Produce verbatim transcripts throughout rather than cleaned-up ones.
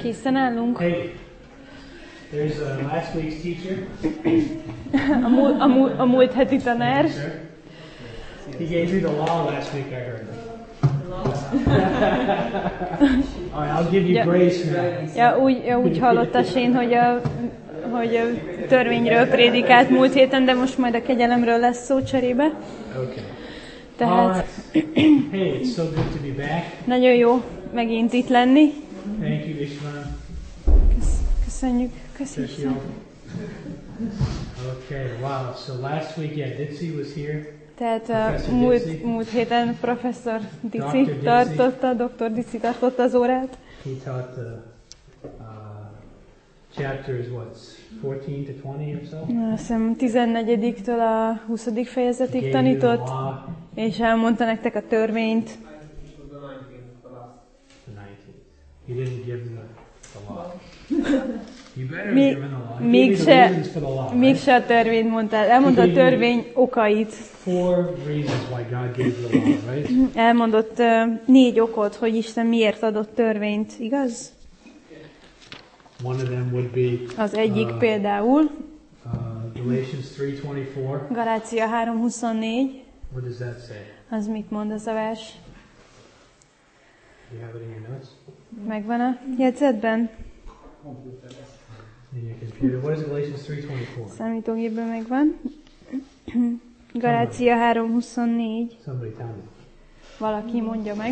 Készen állunk? Hey, there's uh, last week's teacher. A, múl, a, múl, a múlt heti tanár. He gave you the law last week, I heard. All right, I'll give you ja, grace now. Ja, úgy, ja, úgy hallotta Shane, hogy a, hogy a törvényről prédikált múlt héten, de most majd a kegyelemről lesz szó cserébe. Okay. Tehát hey, it's so good to be back. nagyon jó megint itt lenni. Thank you, Ishvan. Köszönjük. Köszönjük. Okay, wow. So last week, yeah, Ditsy was here. Tehát a múlt, múlt héten professzor Ditsy tartotta, doktor Ditsy tartotta az órát. He taught the uh, chapters, what, fourteen to twenty or so? Azt hiszem tizennegyediktől a huszadik fejezetig tanított, és elmondta nektek a törvényt. He didn't give the, the law. You better Mi, give him the law. mégse, the law, mégse a törvényt mondta, elmondta a törvény okait. Four reasons why God gave the law, right? Elmondott uh, négy okot, hogy Isten miért adott törvényt, igaz? One of them would be Az egyik uh, például uh, Galatians three twenty-four. Galácia három huszonnégy. What does that say? Az mit mond az a vers? Do you have it in your notes? Megvan a jegyzetben? In your computer. What is Galatians three twenty-four? Számítógépben megvan. Galácia három huszonnégy. Somebody tell me. Valaki mondja meg.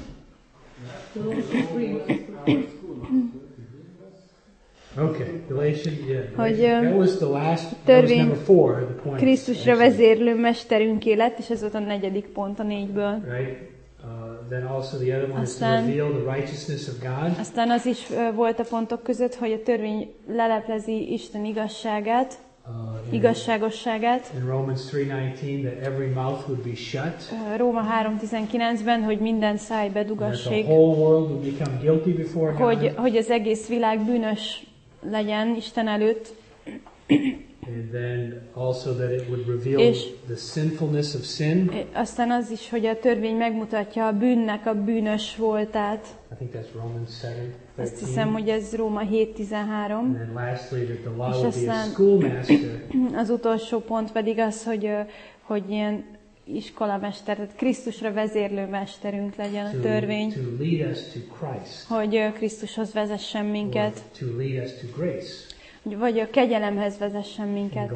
Okay, Galatians, yeah. Hogy that was the last, that was törvény number four, the point. Krisztusra vezérlő mesterünké lett, és ez volt a negyedik pont a négyből. Right? Uh, then also the other one Aztán, is to reveal the righteousness of God. Aztán az is uh, volt a pontok között, hogy a törvény leleplezi Isten igazságát, Uh, igazságosságát. In Romans three nineteen, that every mouth would be shut. Uh, Róma három tizenkilencben, hogy minden száj bedugassék. The whole world would become guilty before God. Hogy, hogy az egész világ bűnös legyen Isten előtt. And then also that it would reveal És the sinfulness of sin. Aztán az is, hogy a törvény megmutatja a bűnnek a bűnös voltát. I think that's Romans seven thirteen. Azt hiszem, hogy ez Róma hét tizenhárom. And then lastly that the law És would be a aztán schoolmaster. az utolsó pont pedig az, hogy, hogy ilyen iskolamester, tehát Krisztusra vezérlő mesterünk legyen a törvény. To, to lead us to Christ. Hogy Krisztushoz vezessen minket. To lead us to grace. Vagy a kegyelemhez vezessen minket.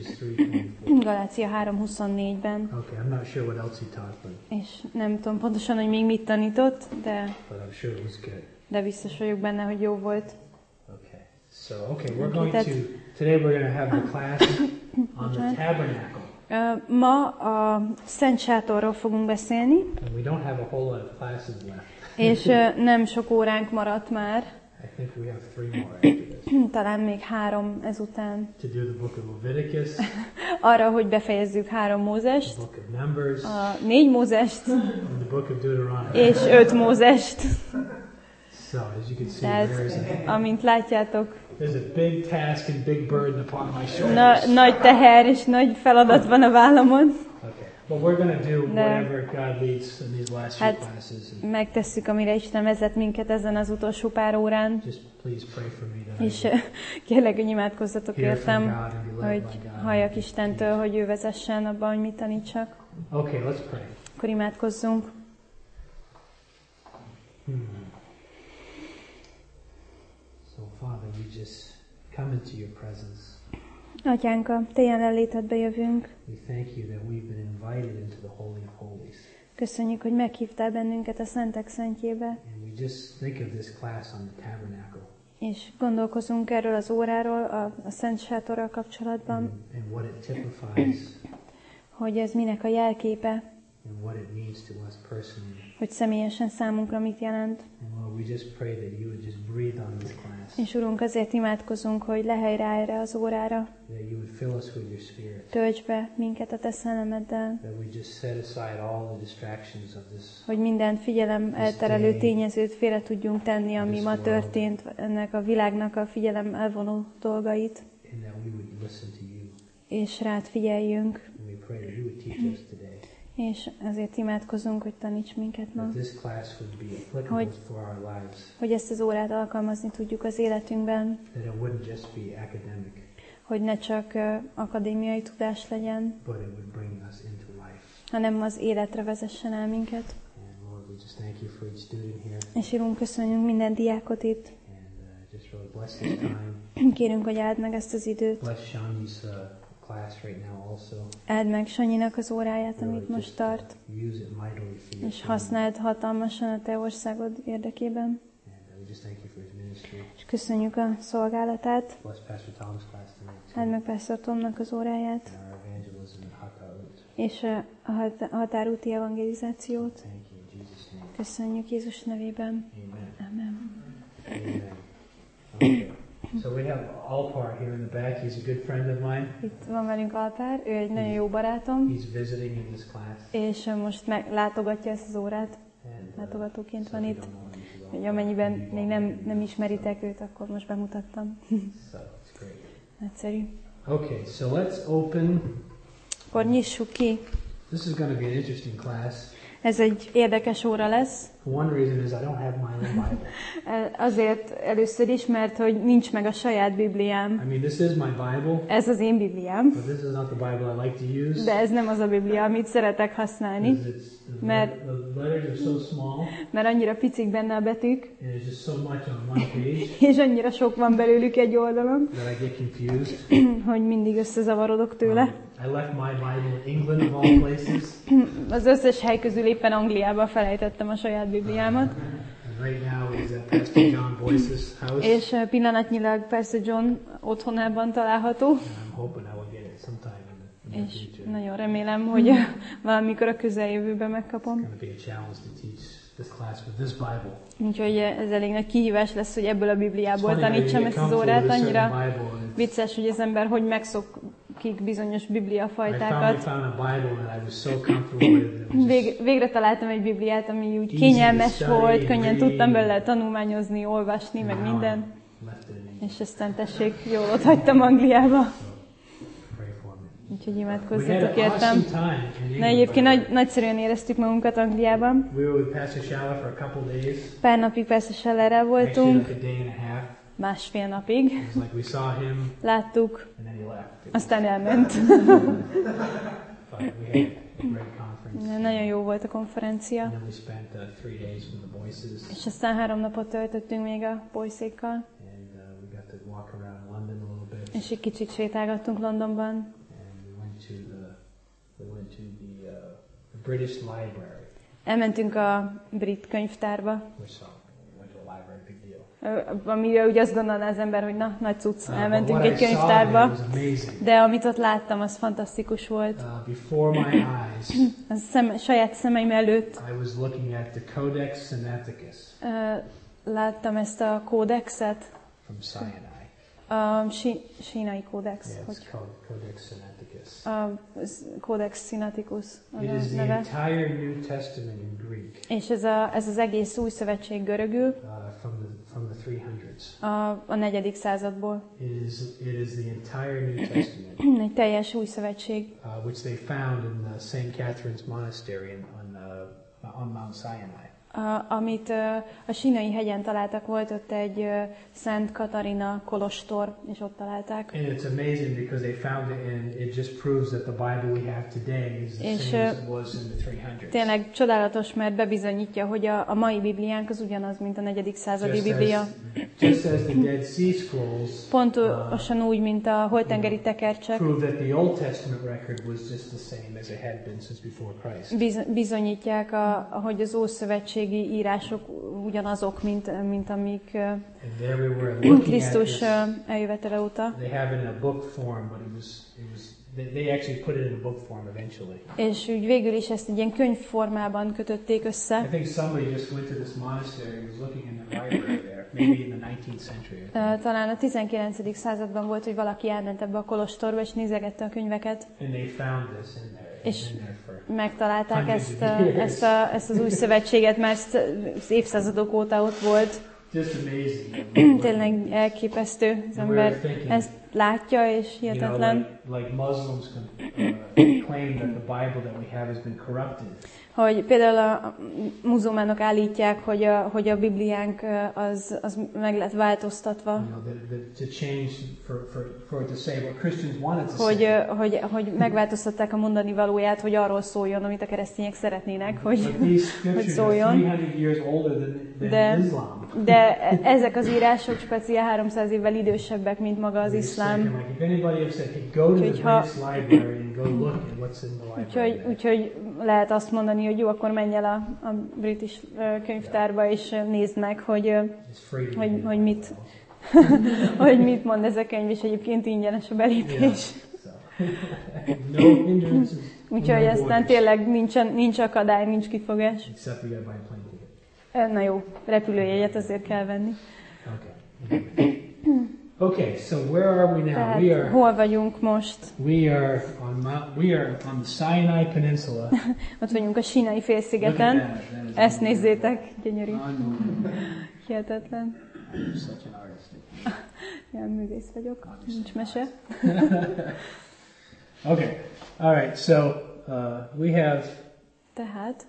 Galácia három huszonnégyben. Okay, I'm not sure what else he taught, but És nem tudom pontosan, hogy még mit tanított, de, but I'm sure it was good. de biztos vagyok benne, hogy jó volt. Okay, so okay, we're going to today we're going to have the class on the tabernacle. Uh, ma a Szent Sátorról fogunk beszélni. And we don't have a whole lot of classes left. És uh, nem sok óránk maradt már. I think we have three more after this. Talán még három ezután. To do the book of Leviticus. Arra, hogy befejezzük három Mózest. The book of Numbers. A négy Mózest. And the book of Deuteronomy. És öt Mózest. So, as you can see, Tehát, there's a, amint látjátok, there's a big task and big burden upon my shoulders. na, nagy teher és nagy feladat van a vállamon. Okay. But we're going to do whatever God leads in these last few Hát classes. megtesszük, amire Isten vezet minket ezen az utolsó pár órán. Just please pray for me that És kérlek, hogy imádkozzatok hear from értem, God and be led hogy by God. halljak Istentől, hogy ő vezessen abban, hogy mit tanítsak. Okay, let's pray. Akkor imádkozzunk. Hmm. So, Father, we just come into your presence. Atyánk, a te jelenlétedbe jövünk. We thank you that we've been invited into the Holy of Holies. Köszönjük, hogy meghívtál bennünket a Szentek Szentjébe. And we just think of this class on the tabernacle. És gondolkozunk erről az óráról, a, a Szent Sátorral kapcsolatban. And, and what it typifies. Hogy ez minek a jelképe. And what it means to us personally. Hogy személyesen számunkra mit jelent. And Lord, we just pray that you would just breathe on this class. És Urunk, azért imádkozunk, hogy lehelj rá erre az órára. That you would fill us with your Spirit. Töltsd be minket a te szellemeddel. That we just set aside all the distractions of this. Hogy minden figyelem elterelő tényezőt félre tudjunk tenni, ami ma történt, ennek a világnak a figyelem elvonó dolgait. And that we would listen to you. És rád figyeljünk. And we pray that you would teach us today. És ezért imádkozunk, hogy taníts minket ma, that this class would be applicable hogy, for our lives, hogy ezt az órát alkalmazni tudjuk az életünkben, that it wouldn't just be academic, hogy ne csak uh, akadémiai tudás legyen, but it would bring us into life. hanem az életre vezessen el minket. And Lord, we just thank you for each student here, És Urunk, köszönjük minden diákot itt. and uh, just really bless this time. Kérünk, hogy áld meg ezt az időt. Bless Shani's uh, class right now also. Áld meg Sanyinak az óráját, Really amit most just, tart, uh, use it mightily for your és kingdom. használd hatalmasan a Te országod érdekében. And uh, we just thank you for his ministry. És köszönjük a szolgálatát. Bless Pastor Tom's class tonight. too, Áld meg Pásztor Tomnak az óráját, and our evangelism at Hataut. és a hat- határúti evangelizációt. Thank you in Jesus' name. Köszönjük Jézus nevében. Amen. Amen. Amen. Okay. So we have Alpar here in the back. He's a good friend of mine. Itt van velünk Alpár, ő egy nagyon jó barátom, He's visiting in this class. és most meglátogatja ezt az órát. And, uh, Látogatóként so van if itt. you don't know him, he's Hogy Alpar. amennyiben You még all nem, know him. nem ismeritek őt, akkor most bemutattam. So it's great. Nagyszerű. Okay, so let's open. Akkor nyissuk ki. This is going to be an interesting class. Ez egy érdekes óra lesz. One reason is I don't have my own Bible. Azért először is, mert hogy nincs meg a saját Bibliám. I mean, this is my Bible, Ez az én Bibliám, but this is not the Bible I like to use. de ez nem az a Biblia, amit szeretek használni, Because it's, the, Mert- the letters are so small, mert annyira picik benne a betűk, and there's just so much on one page és annyira sok van belőlük egy oldalon, that I get confused. hogy mindig összezavarodok tőle. Um, I left my Bible in England of all places, Az összes hely közül éppen Angliába felejtettem a saját Bibliámat, and right now is at Pastor John Boyce's house. és eh, pillanatnyilag persze John otthonában található, And I'm hoping I will get it sometime in the near és future. nagyon remélem, hogy valamikor a közeljövőben megkapom. It's going to be a challenge to teach this class with this Bible. Úgyhogy ez elég nagy kihívás lesz, hogy ebből a It's Bibliából funny how you tanítsam get ezt az comfortable órát. with a certain Annyira Bible, and it's- vicces, hogy az ember hogy megszokik bizonyos I finally bibliafajtákat. found a Bible that I was so comfortable with. It was just- Vég, végre találtam egy Bibliát, ami úgy Easy kényelmes to study, volt, könnyen read. tudtam belőle tanulmányozni, olvasni, meg Now minden. I left it in English. És aztán tessék, jól ott hagytam Angliába. Pray for me. Úgyhogy We had imádkozzatok an értem. awesome time in England. Na egyébként nagy, nagyszerűen éreztük magunkat Angliában. We were with Pastor Shala for a couple days. Pár napig persze Sellerrel Actually, voltunk, like a day and a half. másfél napig. It was like we saw him Láttuk, and then he left. It was- aztán elment. But we had a great conference. Nagyon jó volt a konferencia. And then we spent uh, three days with the Boyces, És aztán három napot töltöttünk még a bolyszékkal, and uh, we got to walk around London a little bit. és egy kicsit sétálgattunk Londonban, And we went to the we went to the, uh, the British Library. elmentünk a brit könyvtárba, Which so we went to a library, big deal. Ö, amire úgy azt gondolná az ember, hogy na, nagy cucc, Uh, but elmentünk what egy I saw there könyvtárba, was amazing. de amit ott láttam, az fantasztikus volt. Uh, before my eyes, A szem, saját szemeim előtt I was looking at the Codex Sinaiticus ö, láttam ezt a kódexet, from Sinai. a sí, sínai kódex, Yeah, hogy it's called Codex Sinaiticus. a Codex Sinaiticus az It a is the neve. entire New Testament in Greek És ez, a, ez az egész új szövetség görögül, uh, from the from the three hundreds. a, a negyedik századból. It is it is the entire New Testament, Egy teljes új szövetség, uh, which they found in the Saint Catherine's Monastery in, on uh, on Mount Sinai. a, amit ö, a sínai hegyen találtak, volt ott egy ö, Szent Katarina kolostor, és ott találták. And it's amazing because they found it, and it just proves that the Bible we have today is the És, same as uh, it was in the three hundreds. Tényleg csodálatos, mert bebizonyítja, hogy a, a mai Bibliánk az ugyanaz, mint a negyedik századi Just Biblia. as, just as the Dead Sea Scrolls Pontosan úgy, mint a holtengeri tekercsek. prove that the Old Testament record was just the same as it had been since before Christ. Biz, bizonyítják, a, hogy az ószövetségi írások ugyanazok, mint, mint amik ö, And there we were looking at Krisztus this. ö, eljövetele óta. They have it in a book form, but it was it was they, they actually put it in a book form eventually. És úgy végül is ezt egy ilyen könyvformában kötötték I össze. think somebody just went to this monastery and was looking in the library there, maybe in the nineteenth century. I think. Ö, Talán a tizenkilencedik században volt, hogy valaki elment ebbe a kolostorba, és nézegette a könyveket. And they found this in there. It's És been there for megtalálták Hundreds ezt, of a, years. ezt, a, ezt az új szövetséget, mert az évszázadok óta ott volt. just amazing. Tényleg elképesztő. Az And we were ember thinking, ezt látja, és you know, hihetetlen. like, like Muslims can, uh, they claim that the Bible that we have has been corrupted. Hogy például a muzulmánok állítják, hogy a, hogy a Bibliánk az, az meg lett változtatva. You know, the, the, to change for, for, for it to say what Christians wanted to hogy, say. hogy, hogy megváltoztatták a mondani valóját, hogy arról szóljon, amit a keresztények szeretnének, hogy, hogy szóljon. De, de ezek az írások speciál háromszáz évvel idősebbek, mint maga az iszlám. Úgyhogy, úgyhogy lehet azt mondani, hogy jó, akkor menj el a, a British könyvtárba, és nézd meg, hogy, hogy, hogy, mit, hogy mit mond ez a könyv, és egyébként ingyenes a belépés. Úgyhogy aztán tényleg nincs, nincs akadály, nincs kifogás. Na jó, repülőjegyet azért kell venni. Okay, so where are we now? Tehát, we are, hol vagyunk most? We are on Mount, we are on the Sinai Peninsula. Ott vagyunk a Sínai félszigeten. Ezt nézzétek, gyönyörű. Hihetetlen. Such an artist. Ilyen művész vagyok, nincs mese. Okay, all right. So uh, we have Tehát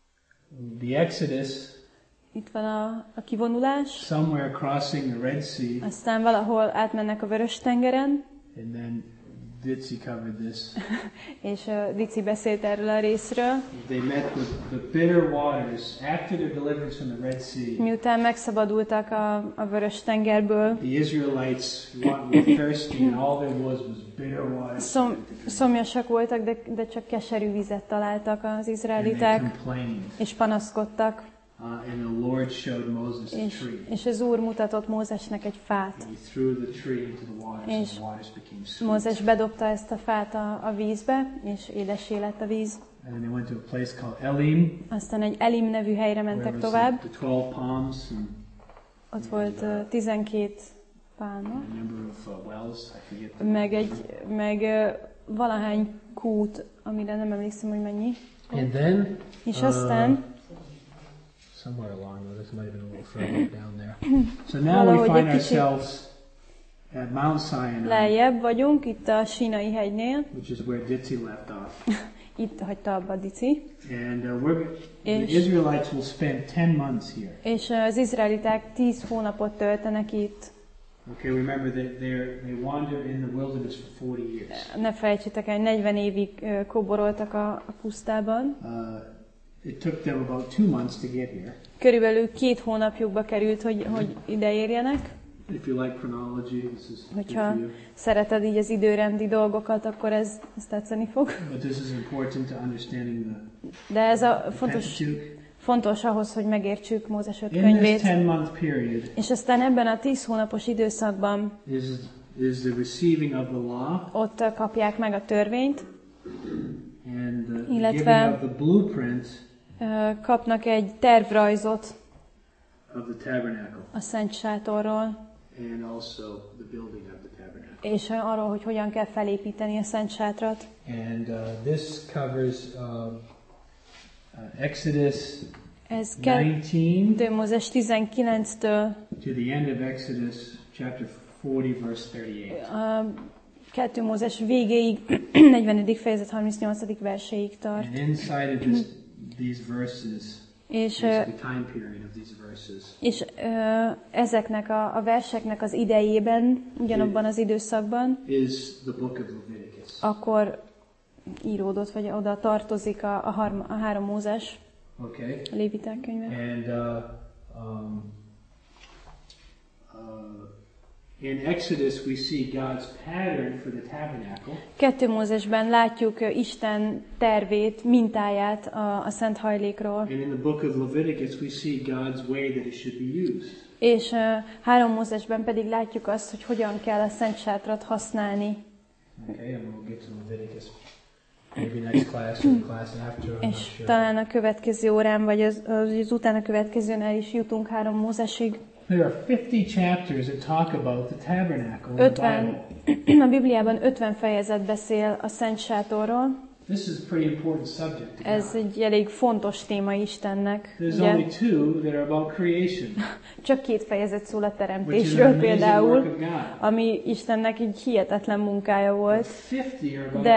the Exodus. Itt van a, a kivonulás. Somewhere crossing the Red Sea. Aztán valahol átmennek a Vörös-tengeren. And then Ditzi covered this. És uh, Ditzi beszélt erről a részről. They met the, the bitter waters after their deliverance from the Red Sea. Miután megszabadultak a, a Vörös-tengerből. The Israelites were thirsty and all there was was bitter water. Szom, szomjasak voltak, de, de csak keserű vizet találtak az izraeliták. És panaszkodtak. Uh, and the Lord showed Moses és, a tree. és az Úr mutatott Mózesnek egy fát. And he threw the tree into the waters, és and the waters became sweet. Mózes bedobta ezt a fát a, a vízbe, és édessé lett a víz. And then they went to a place called Elim. Aztán egy Elim nevű helyre mentek tovább. The twelve palms. And, ott volt uh, tizenkét pálma. A number of uh, wells, I forget the meg egy, meg uh, valahány kút, amire nem emlékszem, hogy mennyi. And then, és aztán uh, somewhere along there, this might have been a little further down there. So now we find ourselves at Mount Sinai. Lejjebb vagyunk, itt a Sínai hegynél. Which is where Ditzi left off. Itt hagyta abba Ditzi. And uh, we're, the Israelites will spend ten months here. És az izraeliták tíz hónapot töltenek itt. Okay, remember that they wandered in the wilderness for forty years. Ne felejtsétek el, negyven évig uh, kóboroltak a, a pusztában. Uh, It took them about two months to get here. Körülbelül két hónapjukba került, hogy, hogy ide érjenek. If you like chronology, this is Hogyha szereted így az időrendi dolgokat, akkor ez, ez tetszeni fog. But this is important to understanding the De ez a fontos, fontos ahhoz, hogy megértsük Mózes öt könyvét. In this ten month period, és aztán ebben a tíz hónapos időszakban is, is the receiving of the law, ott kapják meg a törvényt, and the illetve giving of the blueprint, kapnak egy tervrajzot of the tabernacle, a Szent Sátorról, and also the building of the tabernacle. És arról, hogy hogyan kell felépíteni a Szent Sátrat. And uh, this covers uh, uh, Exodus Ez nineteen Mózes tizenkilenctől to the end of Exodus chapter forty verse thirty-eight. A kettő Mózes végéig, negyvenedik fejezet harmincnyolcadik verséig tart. And inside of this, these verses, és, the time period of these verses, és uh, ezeknek a, a verseknek az idejében, ugyanabban az időszakban, is the book of Leviticus. Akkor íródott, vagy oda tartozik a, a, harma, a három Mózes, okay. a Léviták könyve. And uh, um, uh, in Exodus we see God's pattern for the tabernacle. Kettő Mózesben látjuk Isten tervét, mintáját a, a szent hajlékról. And in the book of Leviticus we see God's way that it should be used. És uh, három Mózesben pedig látjuk azt, hogy hogyan kell a Szent Sátrat használni. Okay, and we'll get to Leviticus. Maybe next class or the class after. I'm És not sure. talán a következő órán, vagy az, az utána következőnél is jutunk három Mózesig. There are fifty chapters that talk about the tabernacle in the Bible. A Bibliában ötven fejezet beszél a Szent Sátorról. This is a pretty important subject to God. Ez egy elég fontos téma Istennek. There's Ugye? only two that are about creation. Csak két fejezet szól a Which is an teremtésről amazing például, work of God. ami Istennek egy hihetetlen munkája volt. fifty are about De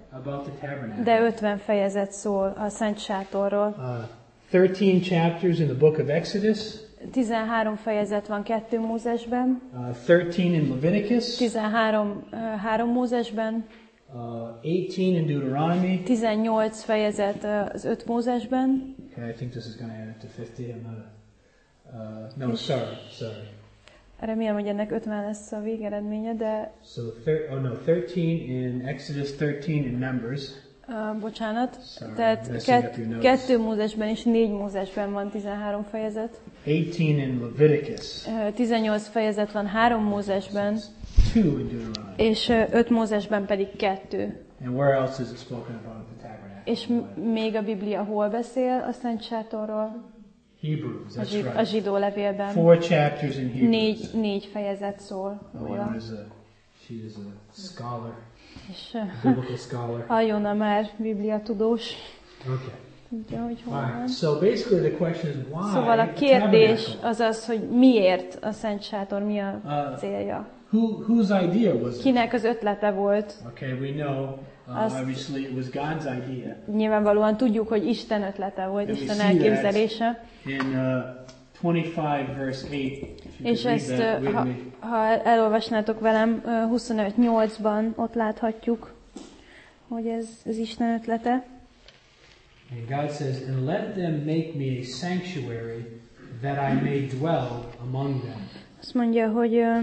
about the tabernacle. De ötven fejezet szól a Szent Sátorról. Uh, thirteen chapters in the book of Exodus. tizenhárom fejezet van kettő Mózesben. Uh, thirteen in Leviticus. tizenhárom uh, három Mózesben. Uh, eighteen in Deuteronomy. tizennyolc fejezet uh, az öt Mózesben. Okay, I think this is going to add up to fifty. I'm not a, uh, no, sorry, sorry. Remélem, hogy ennek ötven lesz a végeredménye, de... So, thir- oh no, thirteen in Exodus, thirteen in Numbers. Uh, bocsánat. Sorry, Tehát kett, kettő Mózesben és négy Mózesben van tizenhárom fejezet. eighteen in Leviticus. Uh, tizennyolc fejezet van három Mózesben. Two in Deuteronomy. És uh, öt Mózesben pedig kettő. And where else is it spoken about the tabernacle? És m- még a Biblia hol beszél a Szent Sátorról? Hebrews, A, that's zsid- right. a zsidó levélben. Four chapters in Hebrews. Négy, négy fejezet szól róla. Leona is a, she is a scholar, És a biblical scholar. Aljona már Biblia tudós. Okay. Tudja, hogy hol All van. right. So basically the question is why Szóval a the kérdés tabernacle? az az, hogy miért a Szent Sátor, mi a Uh, célja. Who, whose idea was it? Kinek az ötlete volt? Okay, we know, uh, Azt- obviously it was God's idea. Nyilvánvalóan tudjuk, hogy Isten ötlete volt, And we Isten see that elképzelése. In uh, twenty-five verse eight, if you És could ezt, read that uh, with ha, me. ha elolvasnátok velem, uh, huszonöt nyolcban ott láthatjuk, hogy ez az Isten ötlete. And God says, "And let them make me a sanctuary, that I may dwell among them." Azt mondja, hogy uh,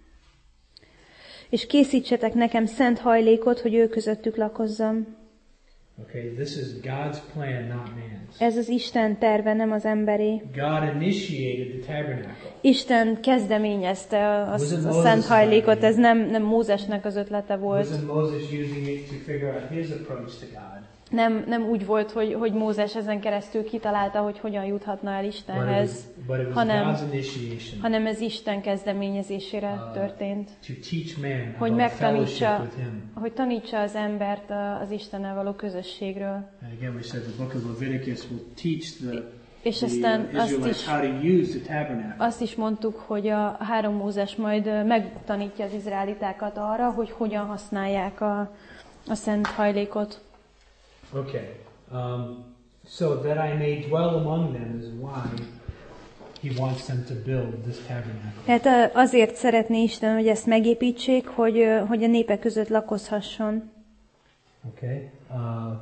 és készítsetek nekem szent hajlékot, hogy ő közöttük lakozzam. Okay, this is God's plan, not man's. Ez az Isten terve, nem az emberé. God initiated the tabernacle. Isten kezdeményezte a, a, a szent hajlékot, ez nem, nem Mózesnek az ötlete volt. Wasn't Moses using it to figure out his approach to God? Nem, nem úgy volt, hogy, hogy Mózes ezen keresztül kitalálta, hogy hogyan juthatna el But it Istenhez, was, but it was hanem, God's initiation hanem ez Isten kezdeményezésére uh, történt. to teach man Hogy about fellowship megtanítsa, with Him. hogy tanítsa az embert a- az Istennel való közösségről. And again, we said the book of Leviticus will teach the, És the aztán uh, azt Israelites is, how to use the tabernacle. azt is mondtuk, hogy a három Mózes majd megtanítja az izraelitákat arra, hogy hogyan használják a, a szent hajlékot. Okay. Um, so that I may dwell among them is why He wants them to build this tabernacle. Tehát azért szeretné Isten, hogy ezt megépítsék, hogy, hogy a népek között lakozhasson. Okay. Uh,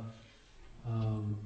um,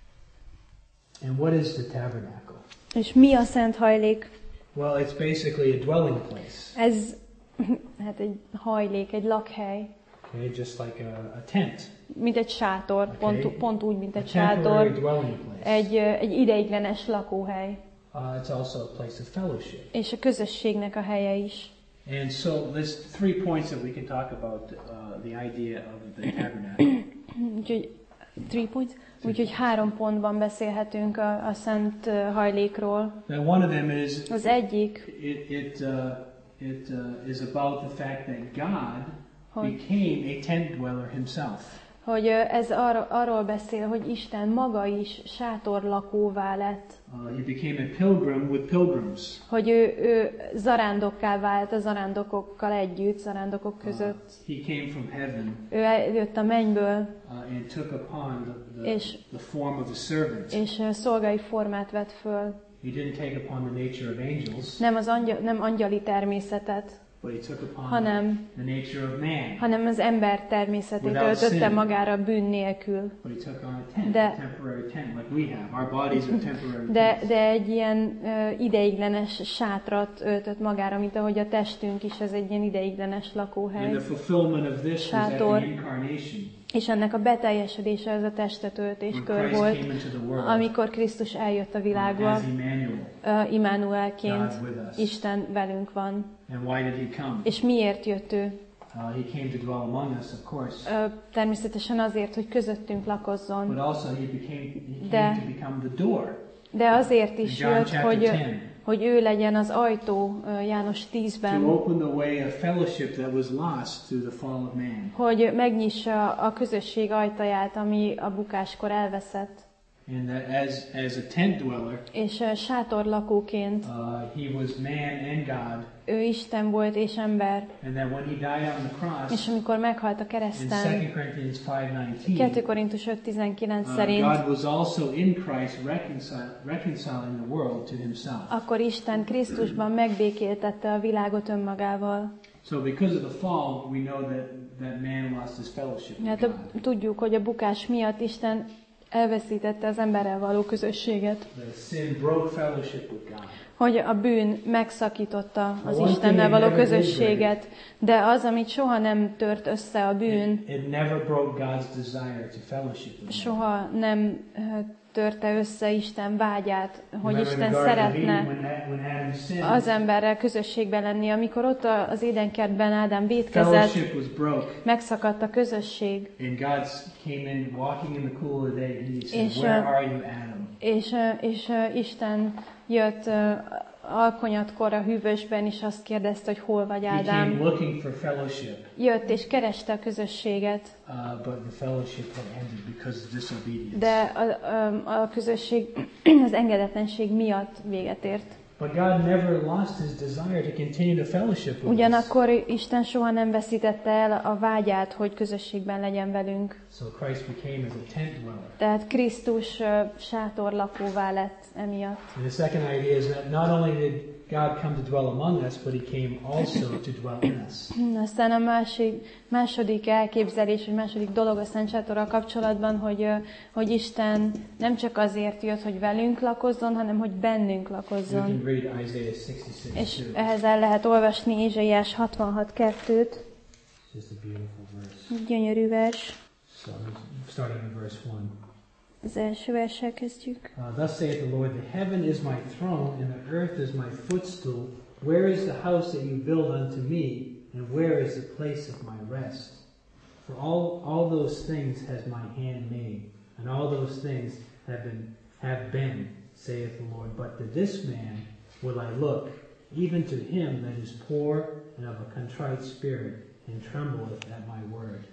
and what is the tabernacle? És mi a szent hajlék? Well, it's basically a dwelling place. Ez hát egy hajlék, egy lakhely, Okay, just like a, a tent. mint egy sátor, Okay. pont, pont úgy, mint A egy temporary sátor, dwelling place. egy, egy ideiglenes lakóhely, Uh, it's also a place of fellowship. és a közösségnek a helye is. And so there's three points that we can talk about uh, the idea of the tabernacle. Úgyhogy, three points? Úgyhogy három pontban beszélhetünk a, a szent uh, hajlékról. Now, one of them is Az egyik, it it uh, it uh, is about the fact that God hogy, became a tent dweller Himself. hogy uh, ez ar- arról beszél, hogy Isten maga is sátorlakóvá lett. Uh, he became a pilgrim with pilgrims. Hogy ő, ő zarándokká vált a zarándokokkal együtt, zarándokok között. Uh, he came from heaven Ő eljött a mennyből, uh, and took upon the, the, és, the form of a servant. és uh, szolgai formát vett föl. He didn't take upon the nature of angels, Nem az angyal, nem angyali természetet, but he took upon hanem, the nature of man. hanem az ember természetét Without öltötte sin. magára bűn nélkül. But he took on a tent, De- a temporary tent, like we have. Our bodies are temporary De, tents. de egy ilyen uh, ideiglenes sátrat öltött magára, mint ahogy a testünk is, ez egy ilyen ideiglenes And lakóhely. the fulfillment of this was at Sátor. the incarnation. És ennek a beteljesedése ez a testetöltéskör When Christ volt, came into the world amikor Krisztus eljött a világba, as Emmanuel, uh, Immanuelként, God with us. Isten velünk van. And why did he come? És miért jött ő? Uh, he came to dwell among us, of course, Uh, természetesen azért, hogy közöttünk lakozzon, but also he became he De- came to become the door. de azért In is John jött, chapter hogy, ten, hogy ő legyen az ajtó uh, János to tízben, open the way of fellowship that was lost through the fall of man. hogy megnyissa a közösség ajtaját, ami a bukáskor elveszett. And that as as a tent dweller, és uh, sátorlakóként, uh, he was man and God. Ő Isten volt és ember. And then when he died on the cross, és amikor meghalt a kereszten, in Second Corinthians five nineteen, kettő Korintus öt tizenkilenc uh, szerint, God was also in Christ reconcil- reconciling the world to himself. Akkor Isten Krisztusban megbékéltette a világot önmagával. So because of the fall, we know that that man lost his fellowship with Hát God. tudjuk, hogy a bukás miatt Isten elveszítette az emberrel való közösséget. The sin broke fellowship with God. Hogy a bűn megszakította az Istennel való közösséget, de az, amit soha nem tört össze a bűn, soha nem törte össze Isten vágyát, hogy Isten szeretne az emberrel közösségben lenni. Amikor ott az édenkertben Ádám vétkezett, megszakadt a közösség, és, és, és Isten jött alkonyatkor a hűvösben, és azt kérdezte, hogy hol vagy, Ádám. Jött és kereste a közösséget. De a, a, a közösség az engedetlenség miatt véget ért. But God never lost his desire to continue the fellowship with us. Ugyanakkor Isten soha nem veszítette el a vágyát, hogy közösségben legyen velünk. So Christ became as a tent dweller. Tehát Krisztus uh, sátorlakóvá lett emiatt. And the second idea is that not only did God come to dwell among us, but he came also to dwell in us. Aztán a másik, második elképzelés, vagy második dolog a Szent Sátorral kapcsolatban, hogy, hogy Isten nem csak azért jött, hogy velünk lakozzon, hanem hogy bennünk lakozzon. És ehhez el lehet olvasni Ézsaiás hatvanhat kettőt. Gyönyörű vers. So, starting in verse one. Az első verssel kezdjük. Uh, Thus saith the Lord, the heaven is my throne, and the earth is my footstool. Where is the house that you build unto me, and where is the place of my rest? For all, all those things has my hand made, and all those things have been, have been, saith the Lord. But to this man will I look, even to him that is poor and of a contrite spirit, and trembleth at my word.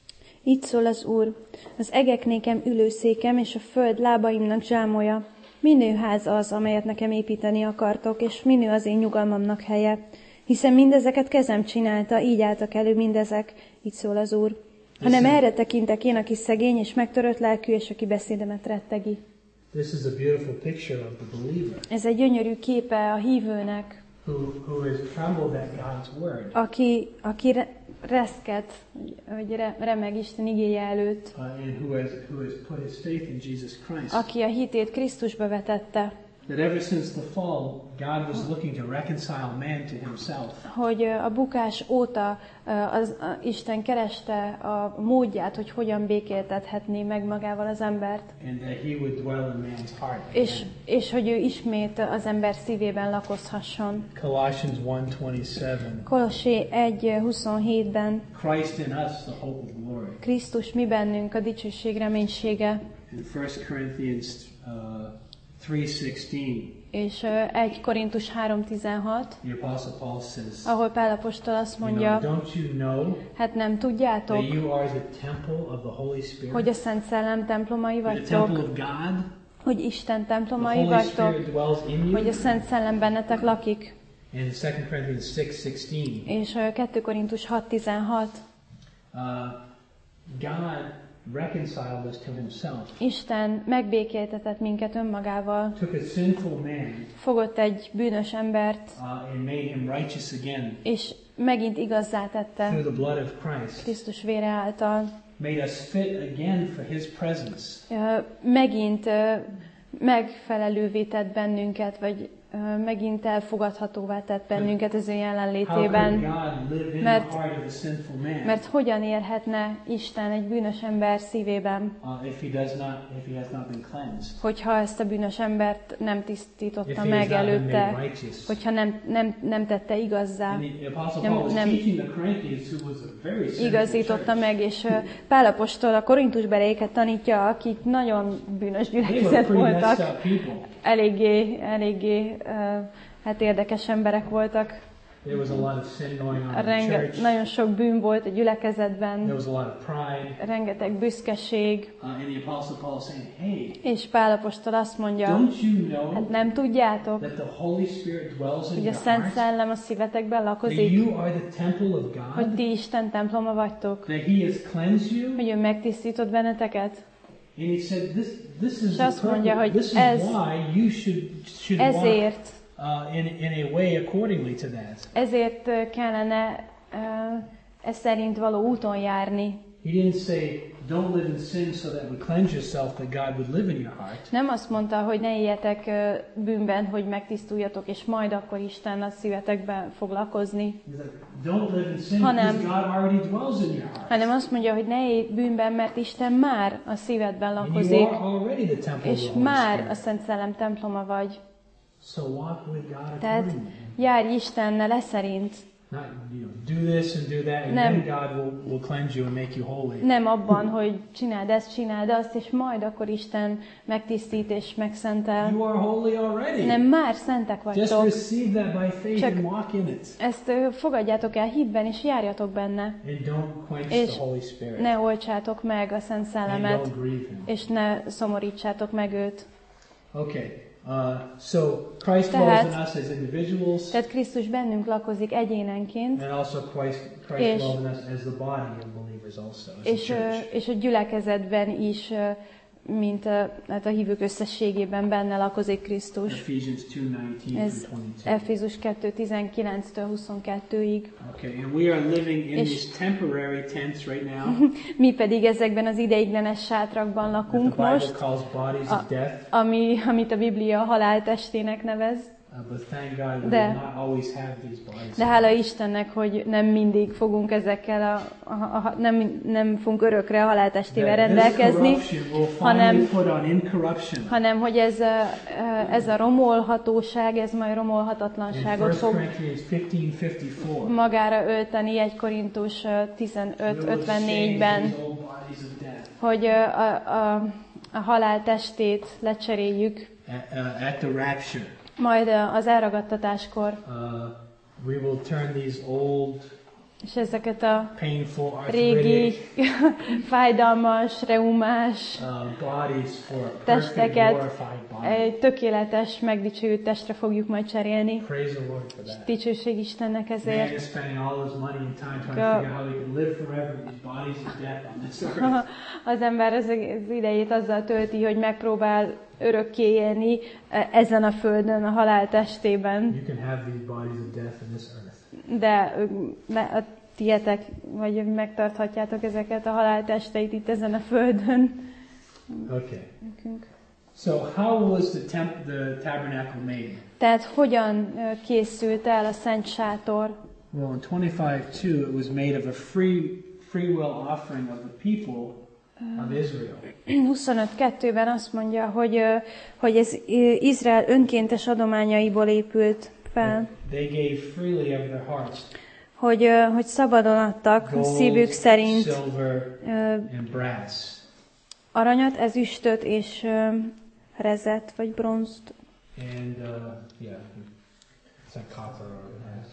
Így szól az Úr, az egek nékem ülőszékem, és a föld lábaimnak zsámolya. Minő ház az, amelyet nekem építeni akartok, és minő az én nyugalmamnak helye. Hiszen mindezeket kezem csinálta, így álltak elő mindezek, így szól az Úr. Hanem erre tekintek én, aki szegény és megtörött lelkű, és aki beszédemet rettegi. This is a beautiful picture of the believer. Ez egy gyönyörű képe a hívőnek, who, who is trembled at God's word. aki, aki re, reszket, hogy re, remeg Isten igéje előtt, Uh, and who has, who has put his faith in Jesus Christ. aki a hitét Krisztusba vetette. That ever since the fall, God was looking to reconcile man to himself. Hogy a bukás óta az, a, Isten kereste a módját, hogy hogyan békéltethetné meg magával az embert. And that he would dwell in man's heart. És, és hogy ő ismét az ember szívében lakozhasson. Colossians one twenty-seven. Kolossé egy huszonhétben Christ in us, the hope of glory. Krisztus mi bennünk, a dicsőség reménysége. In First Corinthians uh, three sixteen. És uh, egy Korintus három tizenhat, The Apostle Paul says, ahol Pál apostol azt you mondja, know, don't you know hát nem tudjátok, that you are the temple of the Holy Spirit? hogy a Szent Szellem templomai The temple vagytok, of God? hogy Isten The templomai Holy vagytok, Spirit dwells in you? hogy a Szent Szellem bennetek lakik. In Second Corinthians six sixteen, És uh, kettő Korintus hat tizenhat, uh, God reconciled us to himself. Isten megbékéltetett minket önmagával, Took a sinful man fogott egy bűnös embert, uh, and made him righteous again és megint igazzá tette through the blood of Christ. Krisztus vére által. Made us fit again for his presence. Uh, megint uh, megfelelővé tett bennünket, vagy uh, megint elfogadhatóvá tett bennünket az ő How jelenlétében. could God live in Mert- the heart of a sinful man Mert hogyan érhetne Isten egy bűnös ember szívében, uh, if he does not, if he has not been cleansed? hogyha ezt a bűnös embert nem If tisztította he has meg not been előtte, made righteous? hogyha nem, nem, nem tette igazzá, And the Apostle Nem- Paul was nem- teaching the Corinthians, who was a very sinful igazította church. meg, és uh, Pál apostol a Korintusbeléket tanítja, akik nagyon bűnös They were gyülekezet pretty messed voltak, up people. eléggé, eléggé uh, hát érdekes emberek voltak. There was a lot of sin going on in the Renge, church. nagyon sok bűn volt a gyülekezetben. There was a lot of pride. Rengeteg büszkeség. Uh, and the Apostle Paul is saying, hey, és Pál apostol azt mondja, don't you know hát nem tudjátok, that the Holy Spirit dwells in hogy a your Szent heart? Szellem a szívetekben That lakozik, you are the temple of hogy God? ti Isten temploma vagytok, That He has cleansed you? hogy ő megtisztított benneteket. And he said, this, this is És the azt mondja, purpose. hogy This is ez, why you should, should walk ezért, uh, in, in a way accordingly to that. ezért kellene uh, ez szerint való úton járni. He didn't say, don't live in sin so that would cleanse yourself, that God would live in your heart. Nem azt mondta, hogy ne éljetek uh, bűnben, hogy megtisztuljatok, és majd akkor Isten a szívetekben fog lakozni. He's like, don't live in sin Hanem- because God already dwells in your heart. Hanem azt mondja, hogy ne élj bűnben, mert Isten már a szívedben And you lakozik, are already the temple of és the Holy már a Spirit. Szent Szellem temploma vagy. So walk with God Tehát accordingly. járj Istennel e szerint. Not, you know, do this and do that, and Nem. then God will, will cleanse you and make you holy. Nem abban, hogy csináld ezt, csináld azt, és majd akkor Isten megtisztít és megszentel. You are holy already. Nem, már szentek Just vagytok. receive that by faith Csak- and walk in it. Ezt ö, fogadjátok el hitben, és járjatok benne. And don't quench És the Holy Spirit. ne oltsátok meg a Szent And Szellemet, don't grieve Him. és ne szomorítsátok meg őt. Okay. Uh, so Christ Tehát- dwells in us as individuals, Tehát Krisztus bennünk lakozik egyénenként, and also Christ, Christ És- dwells in us as the body of believers also, as és, the ö, church. és a gyülekezetben is, ö, mint a, hát a hívők összességében benne lakozik Krisztus. Ephesians two nineteen Ez through twenty-two. Efézus kettő tizenkilenctől huszonkettőig. Okay, and we are living in És- these temporary tents right now. Mi pedig ezekben az ideiglenes sátrakban that the lakunk Bible most, calls bodies of death. ami, amit a Biblia haláltestének nevez. Uh, but thank God we De- will not always have these bodies. De hála Istennek, hogy nem mindig fogunk ezekkel a, a, a nem, nem fogunk örökre a haláltestével That this rendelkezni, corruption will finally hanem- put on incorruption. hanem hogy ez a, ez a romolhatóság, ez majd In romolhatatlanságot First fog Corinthians fifteen fifty-four. magára ölteni egy Korintus tizenöt ötvennégyben, These old bodies of death hogy a, a, a haláltestét lecseréljük, at, uh, at the rapture. majd az elragadtatáskor, Uh, we will turn these old, és ezeket a painful, régi, arthritic fájdalmas, reumás uh, bodies for a perfect, testeket glorified body. egy tökéletes, megdicsőült testre fogjuk majd cserélni. Praise the Lord for that. Dicsőség Istennek Man ezért. is spending all his money and time trying to Go. figure out how he can live forever with these bodies of death on this earth. Az ember az az idejét azzal tölti, hogy megpróbál örökké élni ezen a földön, a haláltestében, You can have these bodies of death on this earth. de de a tietek, vagy megtarthatjátok ezeket a haláltesteit itt ezen a földön. Okay. Nekünk. So how was the temp the tabernacle made? Tehát hogyan ö, készült el a Szent Sátor? Well, in twenty-five two, it was made of a free free will offering of the people of Israel. huszonöt kettőben azt mondja, hogy, ö, hogy ez ö, Izrael önkéntes adományaiból épült fel, They gave freely of their hearts hogy, ö, hogy szabadon adtak gold, szívük szerint silver, ö, and brass. aranyat, ezüstöt és ö, rezet, vagy bronzt. And uh, yeah, it's like copper or brass.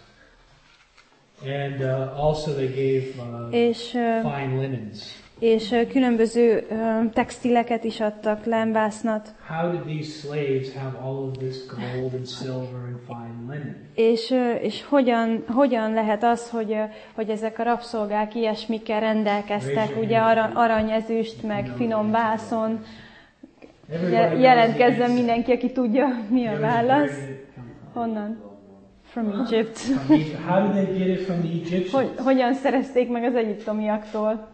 And uh, also they gave uh, És, ö, fine linens. és ö, különböző ö, textileket is adtak, lembásznat. How did these slaves have all of this gold and silver and fine linen? És, ö, és hogyan, hogyan lehet az, hogy, ö, hogy ezek a rabszolgák ilyesmikkel rendelkeztek, ugye arany, aranyezüst, meg finom vászon. Je- Jelentkezzen mindenki, aki tudja, mi a válasz. Honnan? From Egypt. From Egypt. How did they get it from the Egyptians? Hogy, hogyan szerezték meg az egyiptomiaktól?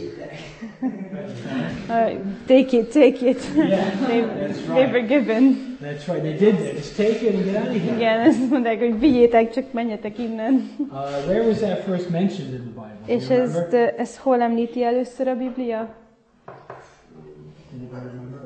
Uh, take it, take it. Yeah, they, that's they were right. given. That's right. They did that. Just take it and get out of here. Igen, ezt mondták, hogy vigyétek, csak menjetek innen. Uh, where was that first mentioned in the Bible? Do És you ezt, remember? uh, ezt hol említi először a Biblia? Anybody remember?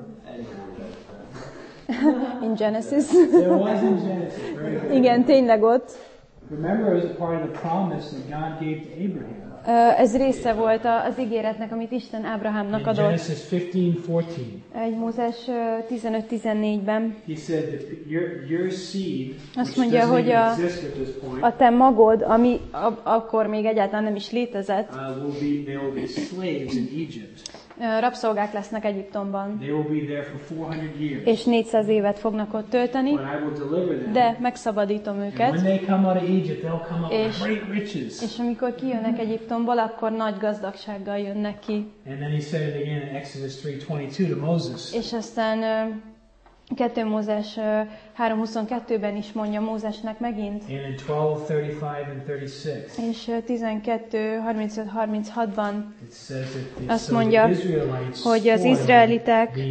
In Genesis. There was in Genesis. Very good. Igen, tényleg ott. Remember, it was a part of the promise that God gave to Abraham. Ez része volt az ígéretnek, amit Isten Ábrahámnak adott. Genesis fifteen fourteen. Egy Mózes tizenöt tizennégyben. He said that your your seed, azt mondja, hogy a, a te magod, ami a, akkor még egyáltalán nem is létezett, uh, will be, they will be slaves in Egypt. Rabszolgák lesznek Egyiptomban. They will be there for four hundred years. És négyszáz évet fognak ott tölteni. But I will deliver them. De megszabadítom őket. And when they come out of Egypt, they'll come out és, with great riches. És amikor kijönnek Egyiptomból, akkor nagy gazdagsággal jönnek ki. And then he said it again in Exodus three twenty-two to Moses. És aztán kettő Mózes három huszonkettőben is mondja Mózesnek megint. And in twelve thirty-five and thirty-six. És tizenkettő harmincöt harminchatban it says that azt mondja, hogy az izraelitek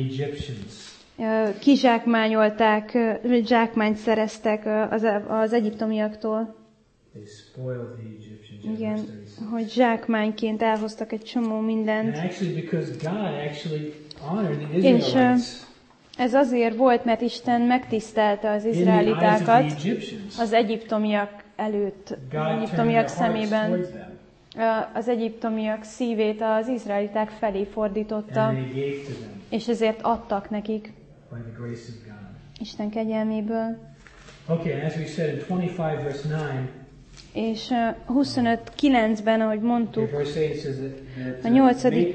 kizsákmányolták, zsákmányt szereztek az, az egyiptomiaktól. Igen, hogy zsákmányként elhoztak egy csomó mindent. És ez azért volt, mert Isten megtisztelte az izraelitákat az egyiptomiak előtt, az egyiptomiak szemében. Az egyiptomiak szívét az izraeliták felé fordította, és ezért adtak nekik Isten kegyelméből. Okay, and as we said in twenty-five verse nine, és huszonöt kilencben, ahogy mondtuk, a nyolcadik,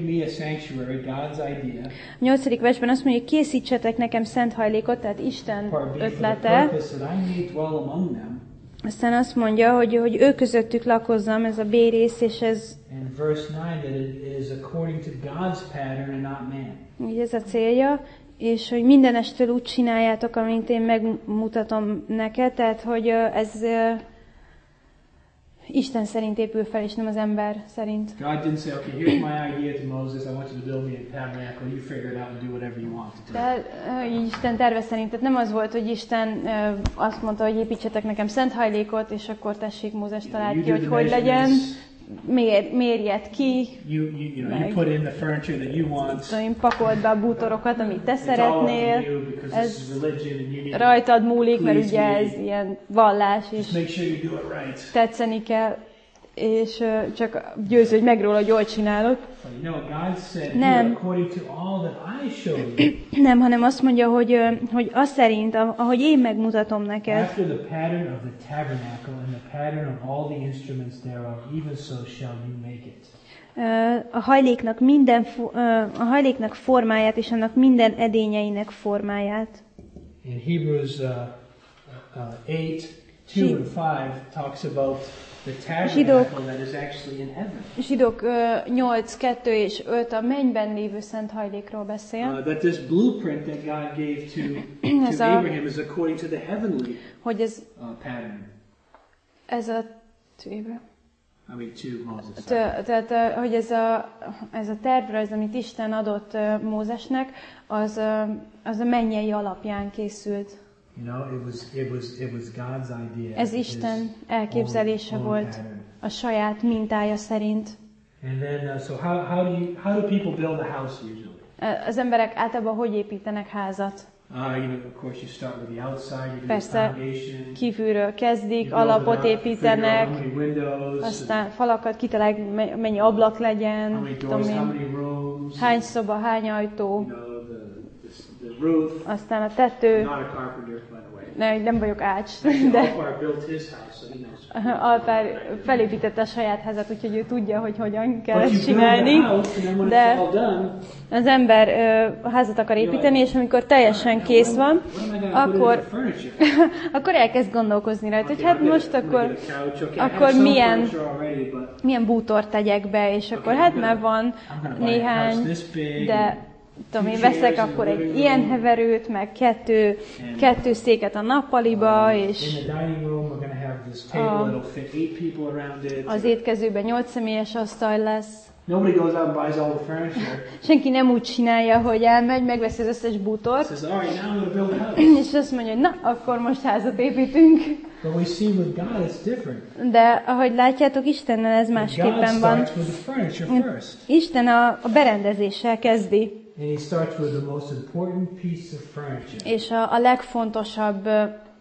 a nyolcadik versben azt mondja, hogy készítsetek nekem szent hajlékot, tehát Isten ötlete. Aztán azt mondja, hogy, hogy ő közöttük lakozzam, ez a B rész, és ez így ez a célja, és hogy mindenestől úgy csináljátok, amint én megmutatom neked, tehát hogy ez Isten szerint épül fel, és nem az ember szerint. God didn't say, okay, here's my idea to Moses. I want you to build me a tabernacle. You figure it out and do whatever you want to do. De uh, Isten terve szerint, tehát nem az volt, hogy Isten uh, azt mondta, hogy építsetek nekem szent hajlékot, és akkor tessék, Mózes talált ki, hogy hogy legyen. Mér, mérjed ki. You, you, you, know, you put in the furniture that you want. Én pakold be a bútorokat, amit te szeretnél. Ez rajtad múlik, mert ugye ez ilyen vallás, és tetszeni kell, és uh, csak győződj meg róla, hogy jól csinálod. Nem. Nem, hanem azt mondja, hogy, hogy az szerint, ahogy én megmutatom neked. A hajléknak minden a hajléknak formáját és annak minden edényeinek formáját. In Hebrews uh, uh, eight two and five talks about the tabernacle that is actually in heaven. Zsidók uh, nyolc kettő és öt a mennyben lévő szent hajlékról beszél. Uh, that this blueprint that God gave to, to Abraham is according to the heavenly hogy ez, uh, pattern. Ez a tőbe. I mean, to Moses. Tehát, hogy ez a, ez a tervrajz, amit Isten adott uh, Mózesnek, az, uh, az a mennyei alapján készült. You know, it was, it was, it was God's idea. Ez Isten elképzelése own, volt own a saját mintája szerint. And then, uh, so how, how, do you, how do people build a house usually? Az emberek általában hogy építenek házat? Uh, you know, of course you start with the outside, you do Persze, the foundation. Kívülről kezdik, alapot építenek, aztán falakat kitalálják, mennyi ablak legyen, tudom én, hány szoba, hány ajtó, aztán a tető. Ne, nem vagyok ács, de Alpár felépítette a saját házat, úgyhogy ő tudja, hogy hogyan kell ezt csinálni, de az ember a házat akar építeni, és amikor teljesen kész van, akkor, akkor elkezd gondolkozni rajta, hogy hát most akkor, akkor milyen, milyen bútort tegyek be, és akkor hát már van néhány, de tudom, én veszek akkor egy ilyen heverőt, meg kettő, kettő széket a nappaliba, és a, az étkezőben nyolc személyes asztal lesz. Nobody goes out and buys all the furniture. Senki nem úgy csinálja, hogy elmegy, megveszi az összes bútort, says, all right, now I'm going to build a house. és azt mondja, hogy na, akkor most házat építünk. But we see with God it's different. De ahogy látjátok, Istennel ez másképpen van. Isten a, a berendezéssel kezdi. And he starts with the most important piece of furniture. És a, a legfontosabb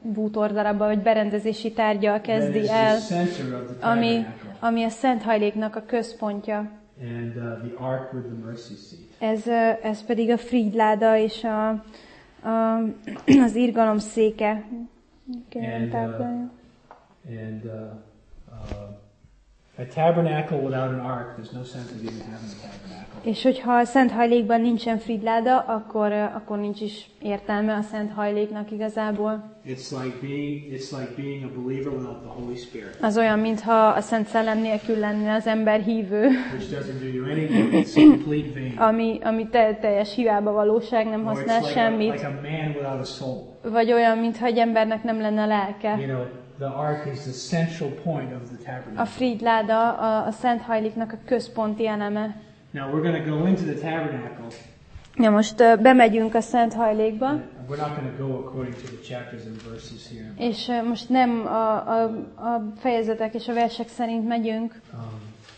bútordarabba, vagy berendezési tárgyal kezdi el, ami, ami a Szent Hajléknak a központja. And, uh, the ark with the mercy seat. Ez, ez pedig a Frigyláda és a, a, az irgalom széke. And, uh, and uh, uh, a tabernacle without an ark, there's no sense of even having a tabernacle. És hogyha a Szent Hajlékban nincsen Frigyláda, akkor, akkor nincs is értelme a Szent Hajléknak igazából. It's like being, it's like being a believer without the Holy Spirit. Az olyan, mintha a Szent Szellem nélkül lenne az ember hívő. Which doesn't do you any good, it's complete vain. Ami, ami te, teljes hiába valóság, nem használ like semmit. A, like a man without a soul. Vagy olyan, mintha egy embernek nem lenne lelke. You know, the ark is the central point of the tabernacle. A Frigyláda a, a Szent Hajléknak a központi eleme. Now we're going to go into the tabernacle. Ja, most uh, bemegyünk a Szent Hajlékba. We're not going to go according to the chapters and verses here. És uh, most nem a, a, a fejezetek és a versek szerint megyünk. Um,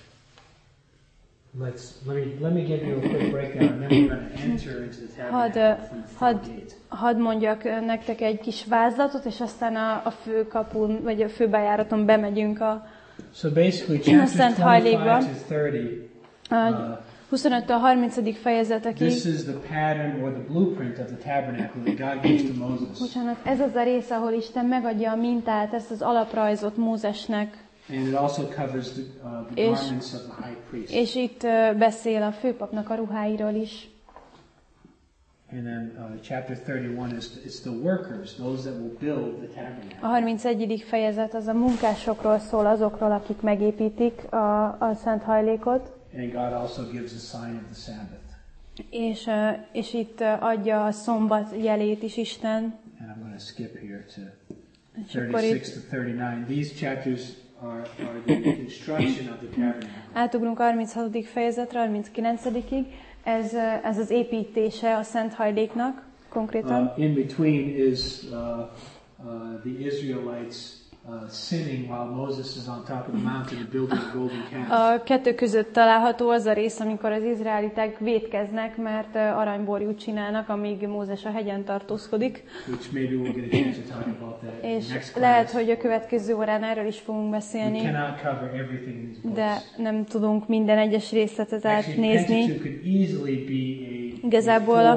let's let me let me give you a quick breakdown, and then we're going to enter into the tabernacle Had, from the had, front gate. hadd mondjak nektek egy kis vázlatot, és aztán a, a főkapun, vagy a főbejáraton bemegyünk a So basically, chapters Szent Hajlékba. twenty-five to thirty. A huszonöttől harmincadik fejezetekig. This is the pattern or the blueprint of the tabernacle that God gives to Moses. Bocsánat, ez az a rész, ahol Isten megadja a mintát, ezt az alaprajzot Mózesnek. And it also covers the, uh, the És, garments of the high priest. és itt uh, beszél a főpapnak a ruháiról is. And then uh, chapter thirty-one is it's the workers, those that will build the tabernacle. A harmincegyedik fejezet az a munkásokról szól, azokról, akik megépítik a, a Szent Hajlékot. And God also gives a sign of the Sabbath. És, uh, és itt uh, adja a szombat jelét is Isten. And I'm going to skip here to thirty-six to thirty-nine. These chapters are, are the construction of the tabernacle. Átugrunk harminchatodik fejezetre, harminckilencedikig. Ez, uh, ez az építése a Szent Hajléknak konkrétan. Uh, in between is uh, uh, the Israelites Uh, sinning while Moses is on top of the mountain and building a golden calf. A kettő között található az a rész, amikor az izraeliták vétkeznek, mert aranyborjút csinálnak, amíg Mózes a hegyen tartózkodik. Which maybe we'll get a chance to talk about that in És the next lehet, hogy a következő órán erről is fogunk beszélni. We cannot cover everything in these books. De nem tudunk minden egyes részletet átnézni. Igazából a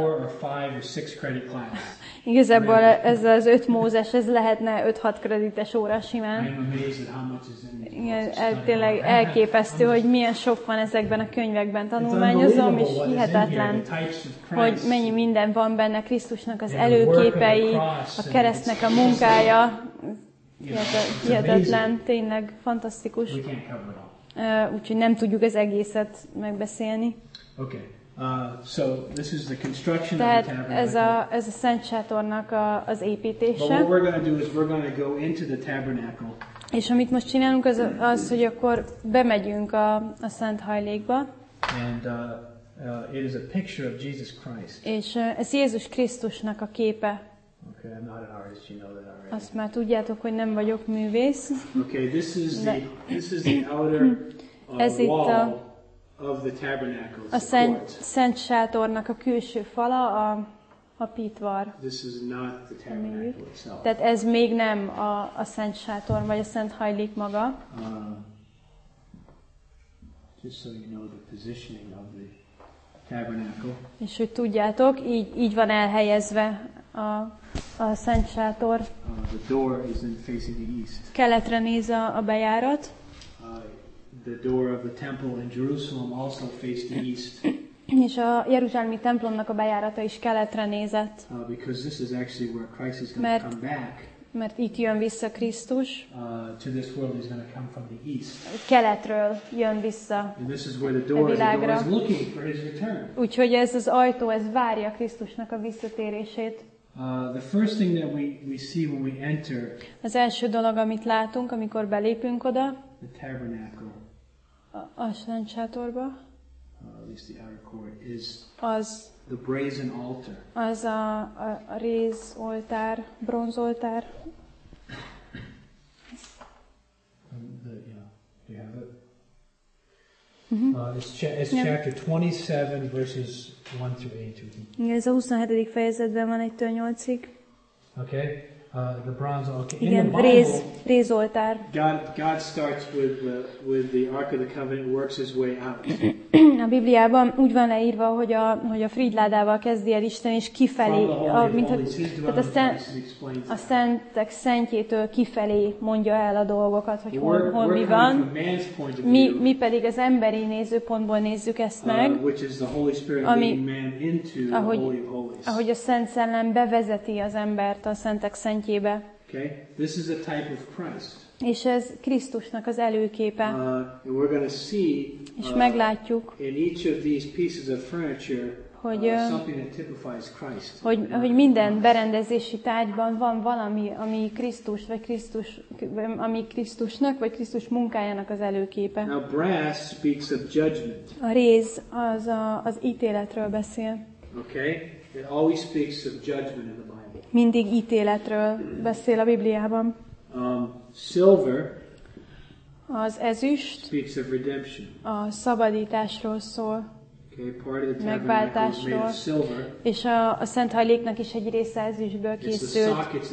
Igazából ez az öt Mózes, ez lehetne öt-hat kredites óra simán. Igen, el, tényleg elképesztő, hogy milyen sok van ezekben a könyvekben. Tanulmányozom, és hihetetlen, hogy mennyi minden van benne Krisztusnak az előképei, a keresztnek a munkája. Hihetetlen, tényleg fantasztikus. Úgyhogy nem tudjuk az egészet megbeszélni. Okay. Uh, so this is the construction Tehát of the tabernacle. ez a, ez a Szent Sátornak a, az építése. But what we're going to do is we're going to go into the tabernacle. És amit most csinálunk az, az hogy akkor bemegyünk a, a Szent Hajlékba. And uh, uh, it is a picture of Jesus Christ. És uh, ez Jézus Krisztusnak a képe. Okay, I'm not an artist, you know that already. Azt már tudjátok, hogy nem vagyok művész. Okay, this is the this is the outer uh, ez itt a of the tabernacle. A szent, szent sátornak a külső fala, a, a pitvar. This is not the tabernacle itself. Tehát ez még nem a, a Szent Sátor, vagy a Szent Hajlék maga. Uh, just so you know the positioning of the tabernacle. És hogy tudjátok, így, így van elhelyezve a, a Szent Sátor. Uh, the door is in facing the east. Keletre néz a, a bejárat. Uh, The door of the temple in Jerusalem also faced the east. És a jeruzsálemi templomnak a bejárata is keletre nézett. Uh, because this is actually where Christ is going to come back. Mert itt jön vissza Krisztus. Uh, to this world he's going to come from the east. Keletről jön vissza. And this is where the door, the door is looking for his return. Úgyhogy ez az ajtó, ez várja Krisztusnak a visszatérését. Uh, the first thing that we, we see when we enter. Az első dolog, amit látunk, amikor belépünk oda. The tabernacle. A, a Szent Sátorba. Uh, at least the outer court is az the brazen altar. Az a, a, a rézoltár, bronzoltár. Um, the, yeah, do you have it? Mm-hmm. Uh, it's cha- it's yeah. chapter twenty-seven, verses one through eight. Ez a huszonhetedik fejezetben van egytől nyolcig. Okay. Uh, Uh, the bronze altar. Igen, In the réz, Bible, rézoltár. God, God starts with the, with the Ark of the Covenant, works his way out. A Bibliában úgy van leírva, hogy a, hogy a frigyládával kezdi el Isten, és kifelé, a, mint a, tehát a, szent, a szentek szentjétől kifelé mondja el a dolgokat, hogy hol, hol mi van. Mi, mi pedig az emberi nézőpontból nézzük ezt meg, ami, ahogy, ahogy a Szent Szellem bevezeti az embert a szentek szentjébe. Okay? This is a type of Christ. És ez Krisztusnak az előképe. Uh, and we're going to see és meglátjuk, uh, in each of these pieces of furniture hogy, uh, something that typifies Christ. Hogy, hogy minden berendezési tárgyban van valami, ami Krisztus, vagy Krisztus, ami Krisztusnak, vagy Krisztus munkájának az előképe. Now brass speaks of judgment. A réz az a, az ítéletről beszél. Okay? It always speaks of judgment in the Bible. Mindig ítéletről beszél a Bibliában. Um, silver az ezüst speaks of redemption. A szabadításról szól. Okay, part of the megváltásról. Made of silver. És a, a Szent Hajléknak is egy része ezüstből készült.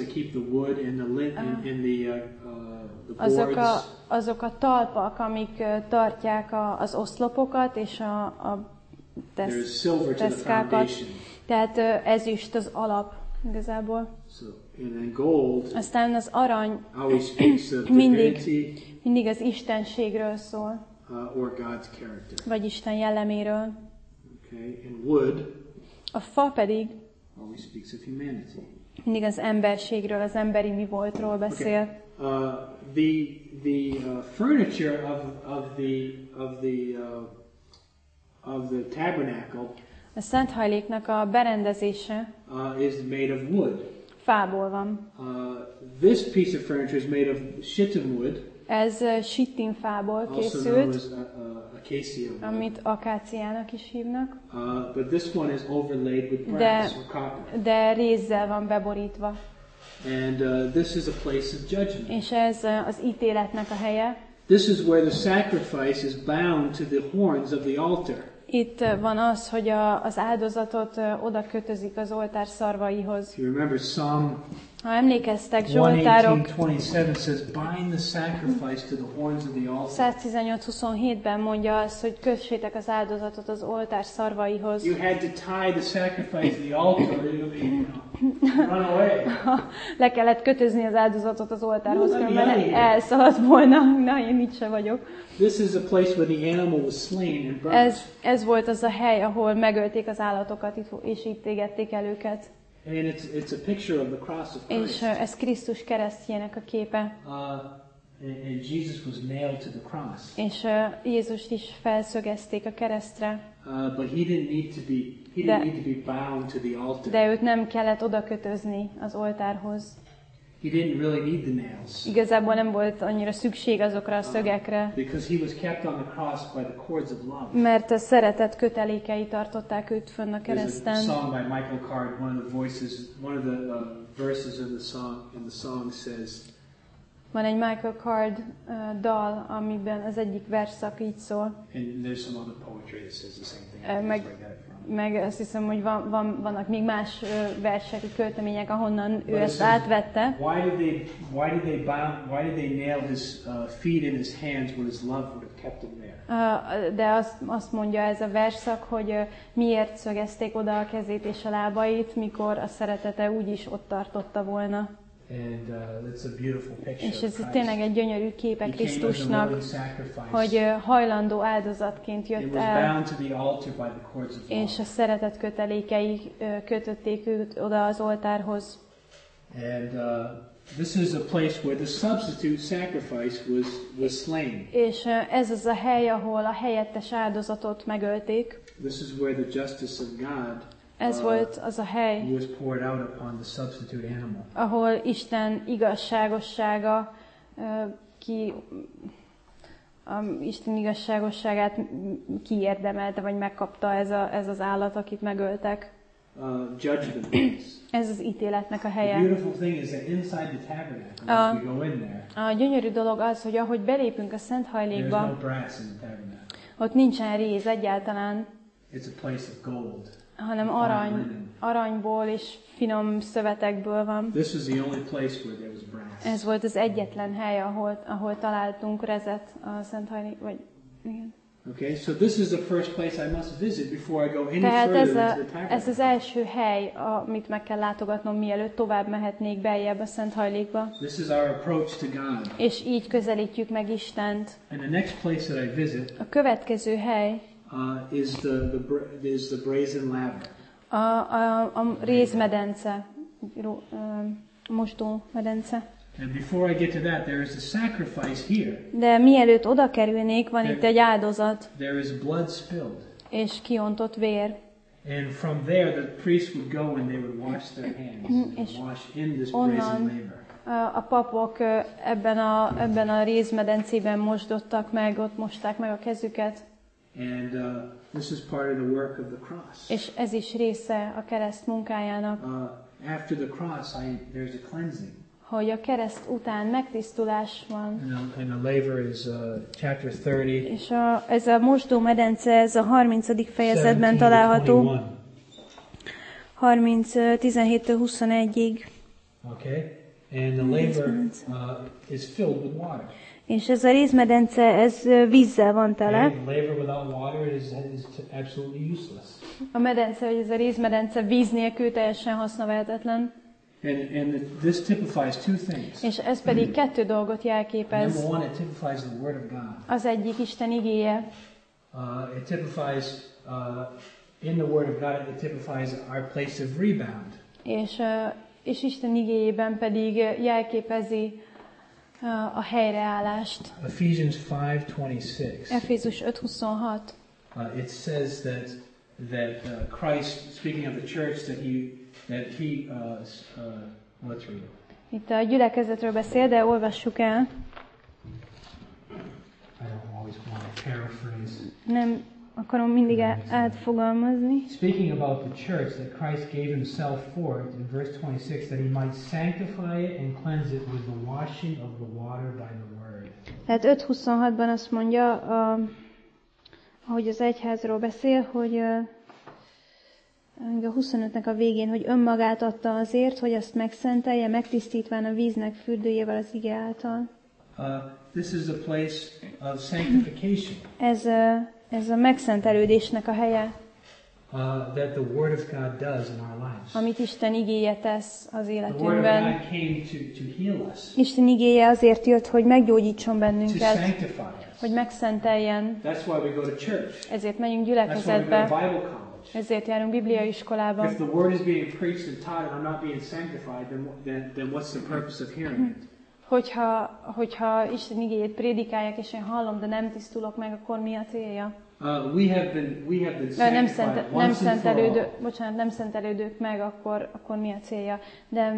Azok a, azok a talpak, amik tartják a, az oszlopokat és a, a tesz, teszkákat. Tehát ezüst az alap igazából. So, and then gold, aztán az arany of mindig, mindig az istenségről szól. Uh, or God's character. Vagy Isten jelleméről. Okay, and wood, a fa pedig always speaks of humanity. Mindig az emberségről, az emberi mi voltról beszél. Okay. Uh, the the uh, furniture of of the of the uh, of the tabernacle. A Szent Hajléknak a berendezése uh, is made of wood. Fából van. Uh, this piece of furniture is made of shittim wood. Ez uh, shittim fából készült, as, uh, uh, acacia wood. Amit akáciának is hívnak. Uh, but this one is overlaid with brass de, or copper. De rézzel van beborítva. And uh, this is a place of judgment. És ez uh, az ítéletnek a helye. This is where the sacrifice is bound to the horns of the altar. Itt van az, hogy a, az áldozatot oda kötözik az oltár szarvaihoz. You remember Psalm ha emlékeztek, Zsoltárok száz tizennyolc huszonhétben mondja azt, hogy kössétek az áldozatot az oltár szarvaihoz. You had to tie the sacrifice to the altar, run away. Le kellett kötözni az áldozatot az oltárhoz, különben elszaladt volna. Na, én itt se vagyok. This is a place where the animal was slain and burned. Ez, ez volt az a hely, ahol megölték az állatokat, és itt égették el őket. And it's, it's a picture of the cross of Christ. És uh, ez Krisztus keresztjének a képe. Uh, and Jesus was nailed to the cross. És uh, Jézust is felszögezték a keresztre. Uh, but he didn't need to be he didn't de, need to be bound to the altar. De őt nem kellett oda kötözni az oltárhoz. He didn't really need the nails. Igazából nem volt annyira szükség azokra a szögekre. Uh, because he was kept on the cross by the cords of love. Mert a szeretet kötelékei tartották őt fönn a kereszten. There's a song by Michael Card, one of the voices, one of the uh, verses in the song, in the song says. Van egy Michael Card uh, dal, amiben az egyik versszak így szól. And there's some other poetry that says the same thing. Uh, meg, meg azt hiszem, hogy van, van, vannak még más uh, versek, költemények, ahonnan ő ezt átvette. Why did they, why did they bound, why did they nail his uh, feet in his hands when his love would have kept him there? Uh, de azt, azt mondja ez a versszak, hogy uh, miért szögezték oda a kezét és a lábait, mikor a szeretete úgyis ott tartotta volna. And, uh, that's a beautiful picture és ez tényleg egy gyönyörű képe Krisztusnak, hogy uh, hajlandó áldozatként jött el, és a szeretet kötelékei uh, kötötték őt oda az oltárhoz. And, uh, this is a place where the substitute sacrifice was, was slain. És uh, ez az a hely, ahol a helyettes áldozatot megölték. This is where the justice of God Ez volt az a hely, was poured out upon the substitute animal. Ahol Isten igazságossága uh, ki um, Isten igazságosságát kiérdemelte, vagy megkapta ez, a, ez az állat, akit megöltek. Uh, judgment. Ez az ítéletnek a helye. A, a gyönyörű dolog az, hogy ahogy belépünk a Szent Hajlékba, no ott nincsen réz egyáltalán. It's a place of gold. hanem arany, aranyból és finom szövetekből van. This is the only place where there was brass. Ez volt az egyetlen hely, ahol, ahol találtunk rezet a Szent Hajni, vagy igen. Okay, so this is the first place I must visit before I go any Tehát further ez, a, into the tabernacle. ez az első hely, amit meg kell látogatnom, mielőtt tovább mehetnék beljebb a Szent Hajlékba. This is our approach to God. És így közelítjük meg Istent. And the next place that I visit A következő hely uh, is the, the is the brazen laver. A, a, a rézmedence, mosdómedence. And before I get to that, there is a sacrifice here. De mielőtt oda kerülnék, van there, itt egy áldozat. There is blood spilled. És kiontott vér. And from there, the priest would go and they would wash their hands and wash in this brazen laver. A papok ebben a, ebben a rézmedencében mosdottak meg, ott mosták meg a kezüket. And uh, this is part of the work of the cross. És ez is része a kereszt munkájának. Uh, after the cross, I, there's a cleansing. Hogy a kereszt után megtisztulás van. And the, and the laver is uh, chapter thirty. És a, ez a mosdómedence, ez a harmincadik fejezetben található. harminc, tizenhéttől huszonegyig. Okay. And the laver uh, is filled with water. És ez a rézmedence, ez vízzel van tele. Okay. Laver without water is, is absolutely useless. A medence, vagy ez a rézmedence víz nélkül teljesen hasznavehetetlen. And, and this typifies two things. És ez pedig kettő dolgot jelképez. Number one, it typifies the Word of God. Az egyik Isten igéje. Uh, it typifies uh, in the Word of God. It typifies our place of rebound. És uh, és Isten igéjében pedig jelképezi uh, a helyreállást. Ephesians five twenty-six. Efézus öt huszonhat. Uh, it says that that uh, Christ, speaking of the church, that he that he uh, uh, let's read it. Itt a gyülekezetről beszél, de olvassuk el. I don't always want to paraphrase. Nem akarom mindig átfogalmazni. Speaking about the church that Christ gave himself for it in verse twenty-six, that he might sanctify it and cleanse it with the washing of the water by the word. Tehát öt huszonhatban azt mondja, uh, ahogy az egyházról beszél, hogy uh, a huszonötnek a végén, hogy önmagát adta azért, hogy azt megszentelje, megtisztítván a víznek fürdőjével az ige által. Uh, this is a place of sanctification. Ez, uh, ez a megszentelődésnek a helye. Uh, that the Word of God does in our lives. Amit Isten igéje tesz az The Word of életünkben. God came to, to heal us. Isten igéje azért jött, hogy meggyógyítson To bennünket, sanctify us. hogy megszenteljen. That's why we go to church. Ezért megyünk That's why we go gyülekezetbe, to Bible college. ezért járunk bibliaiskolába. If the Word is being preached and taught and I'm not being sanctified, then, then, then what's the purpose of hearing it? Hogyha, hogyha Isten igéjét prédikálják, és én hallom, de nem tisztulok meg, akkor mi a célja? Uh, we have been we have been De nem, sanctified szente, nem, once and for all. szentelődő, bocsánat, nem szentelődők meg, akkor, akkor mi a célja? De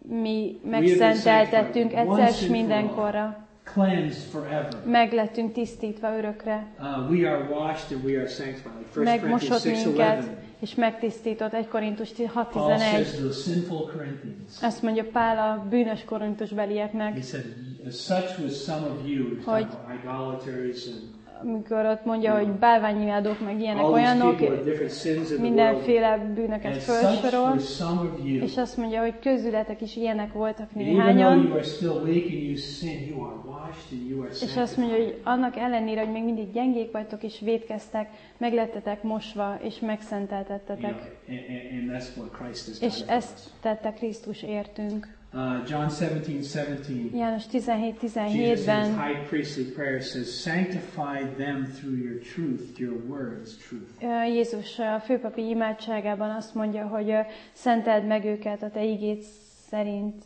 mi megszenteltettünk egyszer s mindenkorra. Cleansed forever. Meg lettünk tisztítva örökre. Uh, we are washed and we are sanctified. Like First Megmosott Corinthians six minket, eleven. és megtisztított. egy Korintus hat Paul says tizenegy. to the sinful Corinthians. Azt mondja Pál a bűnös korintusbelieknek, He said, such was some of you, hogy idolaters and amikor ott mondja, hogy bálványimádók, meg ilyenek, all these olyanok, people with different sins in the world. mindenféle bűnöket And such felsorol, were some of you. és azt mondja, hogy közületek is ilyenek voltak And even though néhányan, you are still weak and you sin, you are washed and you are és azt sanctified. mondja, hogy annak ellenére, hogy még mindig gyengék vagytok és vétkeztek, meglettetek mosva és You know, megszenteltettetek. and, and, and that's what Christ has És done for us. ezt tette Krisztus értünk. Uh, John seventeen seventeen. János tizenhét Jesus in his tizenhétben high priestly prayer says, sanctify them through your truth, your word is truth. Jézus a főpapi imádságában azt mondja, hogy szenteld meg őket a te igéd szerint,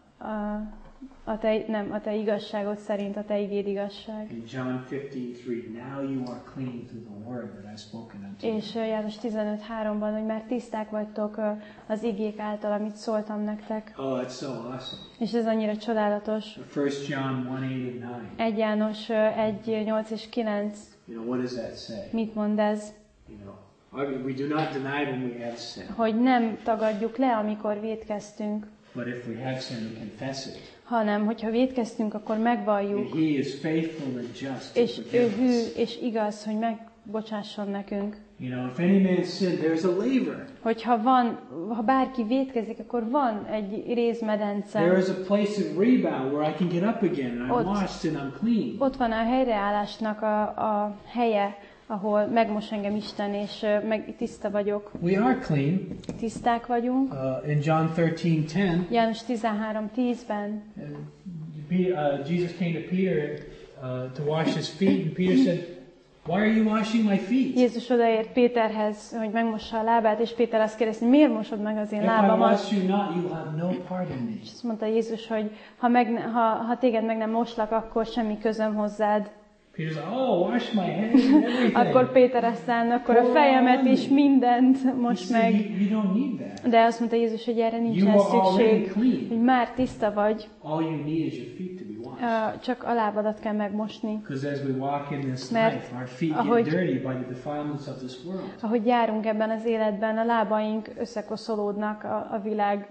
a, a te, nem, a te igazságod szerint, a te igéd igazság. In John fifteen three, now you are clean through the word that I have spoken unto you. És János tizenöt háromban, hogy már tiszták vagytok az igék által, amit szóltam nektek. Oh, that's so awesome. És ez annyira csodálatos. First John one eight and nine. egy János egy nyolc és kilenc. You know, what does that say? Mit mond ez? You know, we do not deny when we have sin. Hogy nem tagadjuk le, amikor vétkeztünk, But if we have sin, we confess it. hanem hogyha vétkeztünk, akkor megvalljuk. And he is faithful and just to És ő forgive hű us. és igaz, hogy megbocsásson nekünk. You know, if any man sin, there's a laver. Hogyha van, ha bárki vétkezik, akkor van egy rézmedence. There is a place of rebound where I can get up again and I'm Ott, washed and I'm clean. ott van a helyreállásnak a, a helye, ahol megmos engem Isten, és uh, meg tiszta vagyok. We are clean. Tiszták vagyunk. Uh, in John thirteen ten, János tizenhárom tízben. Uh, Jesus came to Peter uh, to wash his feet, and Peter said, "Why are you washing my feet?" Jézus odaért Péterhez, hogy megmossa a lábát, és Péter azt kérdezi, miért mosod meg az én lábamat? If I wash you not, you have no part in me. És azt mondta Jézus, hogy ha, meg, ha, ha téged meg nem moslak, akkor semmi közöm hozzád. Peter's like, oh, wash my hands and everything. Akkor Péter aztán, akkor a fejemet is, mindent most meg. You don't need that. De azt mondta Jézus, hogy erre nincsen szükség, hogy már tiszta vagy. All you need is your feet to be washed. Uh, csak a lábadat kell megmosni. Because as we walk in this life, our feet ahogy, get dirty by the defilements of this world. Ahogy járunk ebben az életben, a lábaink összekoszolódnak a, a világ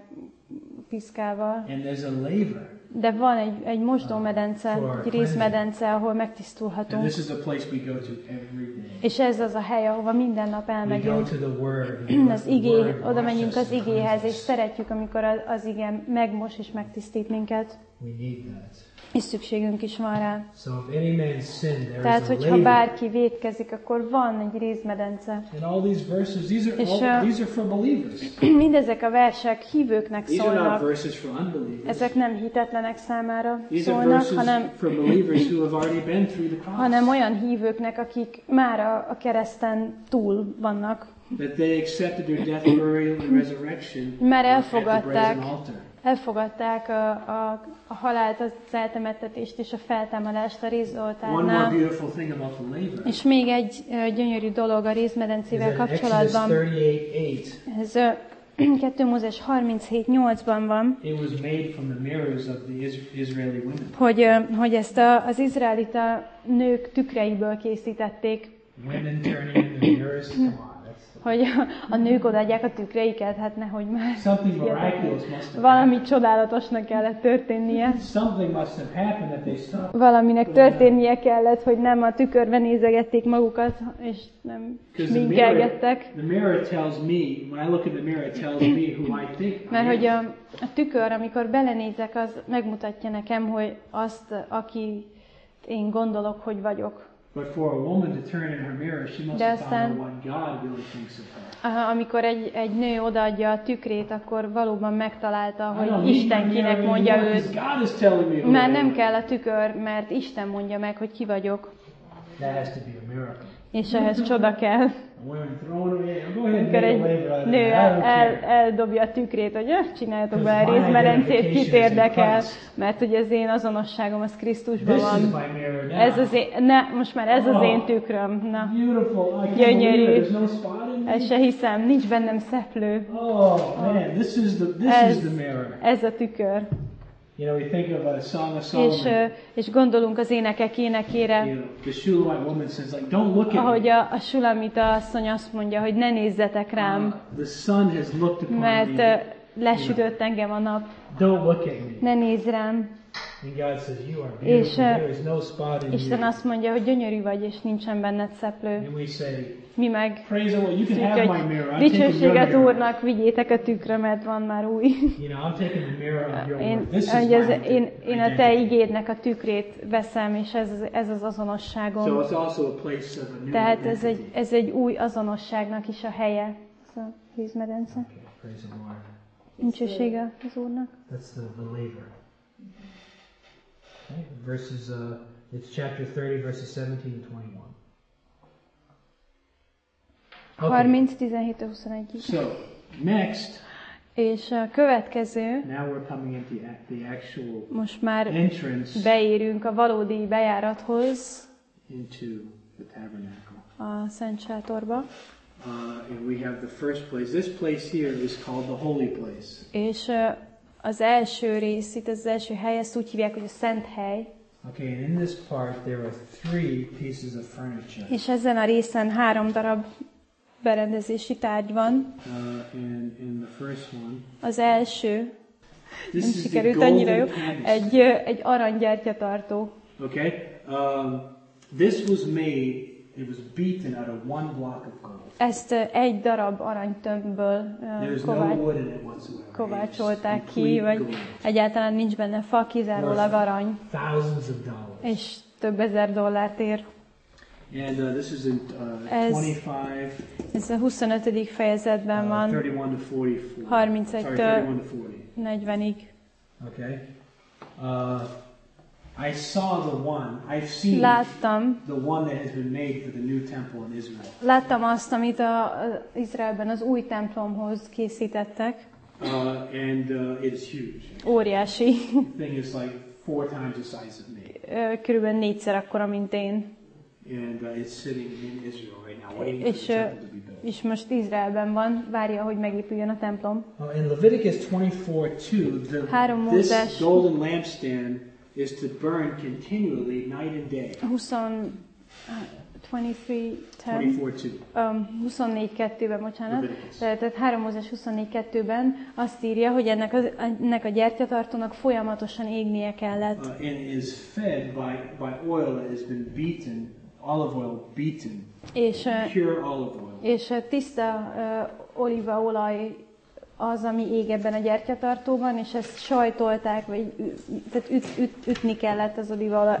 piszkával. And there's a laver. De van egy, egy mosdómedence, egy rézmedence, ahol megtisztulhatunk. And this is a place we go to every day. És ez az a hely, ahova minden nap elmegyünk. We go to the word, az igé, oda megyünk az igéhez, és szeretjük, amikor az, az ige megmos és megtisztít minket. We need that. És szükségünk is van rá. So if any man sin, there Tehát, is a hogyha laver. bárki vétkezik, akkor van egy rézmedence. And all these verses, these are, És, all, uh, these are for believers. Mindezek a versek hívőknek These are not szólnak. verses for unbelievers. Ezek nem hitetlenek számára These are szólnak, verses hanem, for believers who have already been through the cross. hanem olyan hívőknek, akik már a, a kereszten túl vannak. That they accepted their death, burial, and resurrection Már at the elfogadták, brazen altar. elfogadták a, a, a halált, az eltemettetést és a feltámadást a One more rézoltárnál. beautiful thing about the laver És még egy uh, gyönyörű dolog a is rézmedencével that in Exodus kapcsolatban. thirty-eight eight, Ez uh, kettő Mózes harminchét nyolcban van, it was made from the mirrors of the Is- Israeli women. hogy, uh, hogy ezt a, az izraelita nők tükreiből készítették. Women turning in the mirrors. Come on, that's Hogy a nők odaadják a tükreiket, hát nehogy már. something miraculous must have Valami csodálatosnak kellett történnie. happened. Something must have happened that they stopped. Valaminek történnie kellett, hogy nem a tükörbe nézegették magukat, és nem Because the mirror, minkelgettek. the mirror tells me, when I look at the mirror, it tells me who I think I Mert hogy am. a, a tükör, amikor belenézek, az megmutatja nekem, hogy azt, aki én gondolok, hogy vagyok. But for a woman to turn in her mirror, she must De have aztán- found out what God really thinks of her. Aha, amikor egy, egy nő odaadja a tükrét, akkor valóban megtalálta, I don't hogy need Isten my kinek mirror mondja anymore, őt. because God is telling me who Már I nem am. kell a tükör, mert Isten mondja meg, hogy ki vagyok. That has to be a miracle. És ehhez csoda kell. A woman throwing away. Go ahead and Amikor make a egy labor out of nő it. I el, don't el, care. eldobja a tükrét, hogy öh, csináljatok be a Because my rézmedencét, identification kit is in érdekel, Christ. mert hogy az én azonosságom az Krisztusban This is van. my mirror now. Ez az én, ne, most már ez az Oh. én tükröm. Na, Beautiful. I can't Gyönyörű. believe it. There's no spot in me. ezt se hiszem, nincs bennem szeplő. Oh man, this is the this Ez, is the mirror. ez a tükör. You know, we think of a Song of És, Solomon. ö, és gondolunk az énekek énekére, You know, the Shulamite woman says, like, don't look at ahogy me. a, a Sulamita asszony azt mondja, hogy ne nézzetek rám, Uh, the sun has looked upon mert me. ö, lesütött engem a nap. Don't look at me. Ne nézz rám. And God says, you are És, beautiful. uh, There is no spot in Isten you. azt mondja, hogy gyönyörű vagy, és nincsen benned szeplő. And we say, Mi meg praise the Lord. You can have my mirror. I'm taking your dicsőséget mirror. Úrnak, vigyétek a tükrömet, van már új. You know, I'm taking the mirror of your Én, word. This is hogy ez, my én, én a te identity. igédnek a tükrét veszem, és ez, az- ez az So azonosságom. it's also a place of a new Tehát ez egy, identity. ez egy új azonosságnak is a helye. Ez a vízmedence. Okay, praise the Lord. Dicsősége az Úrnak. That's the, the laver. Okay, verses, uh, it's chapter thirty, verses seventeen to twenty-one. Okay. harminc, tizenhét, huszonegy. So, next, És a következő, now we're coming into the, the actual most már entrance beérünk a valódi bejárathoz, into the tabernacle. a Szent Sátorba. Uh, and we have the first place. This place here is called the holy place. És ö, az első rész, itt az első hely, ezt úgy hívják, hogy a Szent Hely. Okay, and in this part there are three pieces of furniture. És ezen a részen három darab berendezési tárgy van. Uh, and in the first one, Az első, this nem is the sikerült annyira jó, golden candlestick. egy, ö, egy aranygyertyatartó. Okay, um, this was made it was beaten out of one block of gold. Ezt egy darab aranytömbből kovács, kovácsolták ki, vagy egyáltalán nincs benne fa, kizárólag arany. Thousands of dollars. És több ezer dollárt ér. And uh, this is in uh, ez, twenty-five. Ez a huszonötödik fejezetben van. Uh, thirty-one to forty-four. harmincegytől negyvenig. Okay. Uh, I saw the one. I've seen Láttam, the one that has been made for the new temple in Israel. Láttam azt, amit a, a Izraelben az új templomhoz készítettek. Uh, and uh, it is huge. Óriási. The thing is like four times the size of me. Körülbelül négyszer akkora, mint én. And uh, it's sitting in Israel right now, waiting és, for the temple to be built. És most Izraelben van, várja, hogy megépüljön a templom. Uh, in Leviticus twenty-four two, the, this golden lampstand is to burn continually night and day. huszonnégy kettőben, bocsánat. Tehát három Mózes huszonnégy kettőben azt írja, hogy ennek, az, ennek a gyertyatartónak folyamatosan égnie kellett. Uh, and is fed by, by oil that has been beaten, olive oil beaten, és, pure olive oil. És tiszta uh, olívaolaj az, ami ég ebben a gyertyatartóban, és ezt sajtolták, vagy tehát üt, üt, ütni kellett az olívaolaj.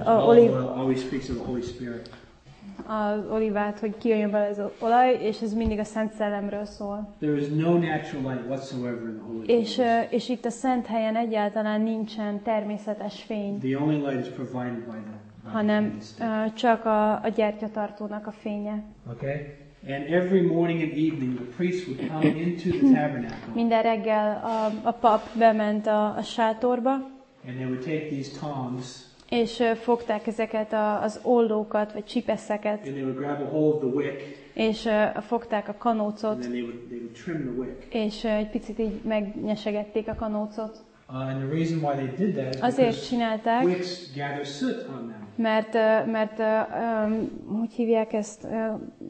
Az olívát, hogy kijöjjön bele ez az olaj, és ez mindig a Szent Szellemről szól. There is no natural light whatsoever in the holy és, uh, és itt a szent helyen egyáltalán nincsen természetes fény. The only light is provided by the, by hanem uh, csak a, a gyertyatartónak a fénye. Okay? And every morning and evening the priest would come into the tabernacle. Minden reggel a, a pap bement a, a sátorba. And they would take these tongs. És uh, fogták ezeket a, az ollókat, vagy csipeszeket. And they would grab a hold of the wick. És uh, fogták a kanócot. And then they would, they would trim the wick. És uh, egy picit így megnyesegették a kanócot. Uh, and the reason why they did that is Azért csinálták, wicks gather soot on them. Mert, uh, mert uh, um, hogy hívják ezt? Uh,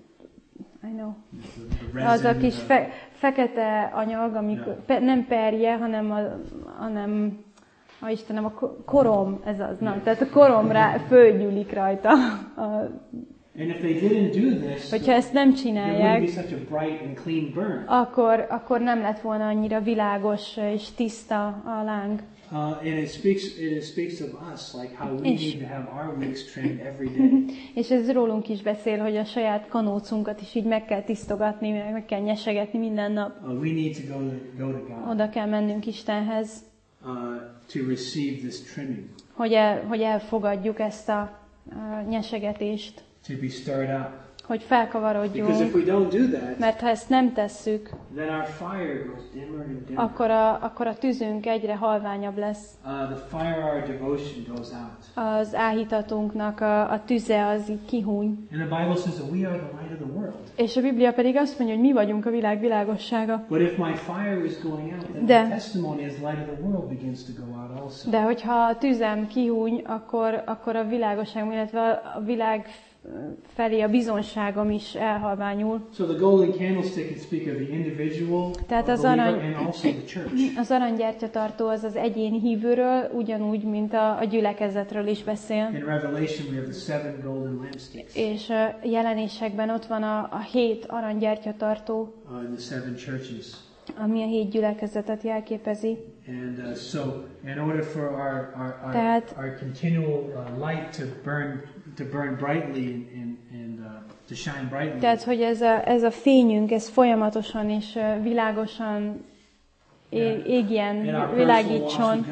I know. Az a kis fe, fekete anyag, amikor yeah. pe, nem perje, hanem, a, hanem a Istenem, a korom, ez az, nem. Yeah. Tehát a korom rá, fölgyűlik rajta. A, and if they didn't do this, hogyha ezt nem csinálják, be such a bright and clean burn. Akkor, akkor nem lett volna annyira világos és tiszta a láng. Uh, and it speaks, it speaks of us, like how we need to have our wicks trimmed every day. És ez rólunk is beszél, hogy a saját kanócunkat is így meg kell tisztogatni, meg kell nyesegetni minden nap. Uh, we need to go to, go to God. Oda kell mennünk Istenhez. Uh, to receive this trimming. Hogy, el, hogy elfogadjuk ezt a uh, nyesegetést. To be stirred up. Hogy felkavarodjunk. Because if we don't do that, mert ha ezt nem tesszük, then our fire goes dimmer and dimmer. Akkor, a, akkor a tűzünk egyre halványabb lesz. Uh, the fire of our devotion goes out. Az áhítatunknak a, a tüze az így kihúny. And the Bible says that we are the light of the world. És a Biblia pedig azt mondja, hogy mi vagyunk a világ világossága. But if my fire is going out, then de, the testimony as light of the world begins to go out also. De hogyha a tüzem kihúny, akkor, akkor a világosságom, illetve a világ felé a bizonságom is elhalványul. So the golden candlestick can speak of the individual Tehát az arany, and also the church. Az aranygyertyatartó az az egyéni hívőről, ugyanúgy, mint a, a gyülekezetről is beszél. In Revelation we have the seven golden lampsticks. És a jelenésekben ott van a, a hét aranygyertyatartó, uh, in the seven churches. Ami a hét gyülekezetet jelképezi. And uh, so in order for our our, our, Tehát, our continual uh, light to burn to burn brightly and, and, and uh, to shine brightly. Tehát, hogy ez a, ez a fényünk, ez folyamatosan és uh, világosan é- égjen, világítson.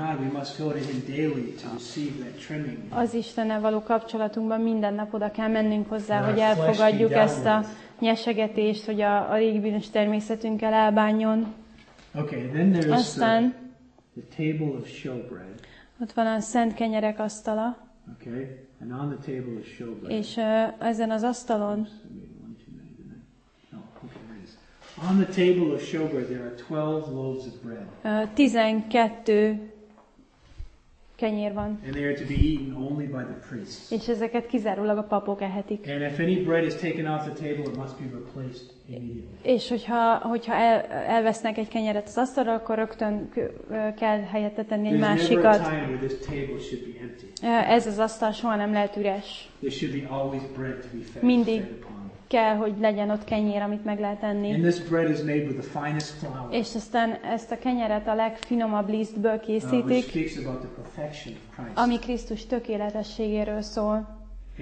Az Istennel való kapcsolatunkban minden nap oda kell mennünk hozzá, hogy elfogadjuk ezt a nyesegetést, hogy a, a régi bűnös természetünkkel elbánjon. Okay, then there's Aztán the, the table of showbread. Ott van a szent kenyerek asztala. Okay, and on the table is showbread. És uh, ezen az asztalon On the table of showbread there are twelve loaves of bread. Uh, tizenkettő kenyér van. And they are to be eaten only by the priests. És ezeket kizárólag a papok ehetik. And if any bread is taken off the table, it must be replaced immediately. És hogyha, hogyha el, elvesznek egy kenyeret az asztalra, akkor rögtön kell helyette tenni egy másikat. Ez az asztal soha nem lehet üres. Mindig kell, hogy legyen ott kenyér, amit meg lehet enni. És aztán ezt a kenyeret a legfinomabb lisztből készítik, ami Krisztus tökéletességéről szól.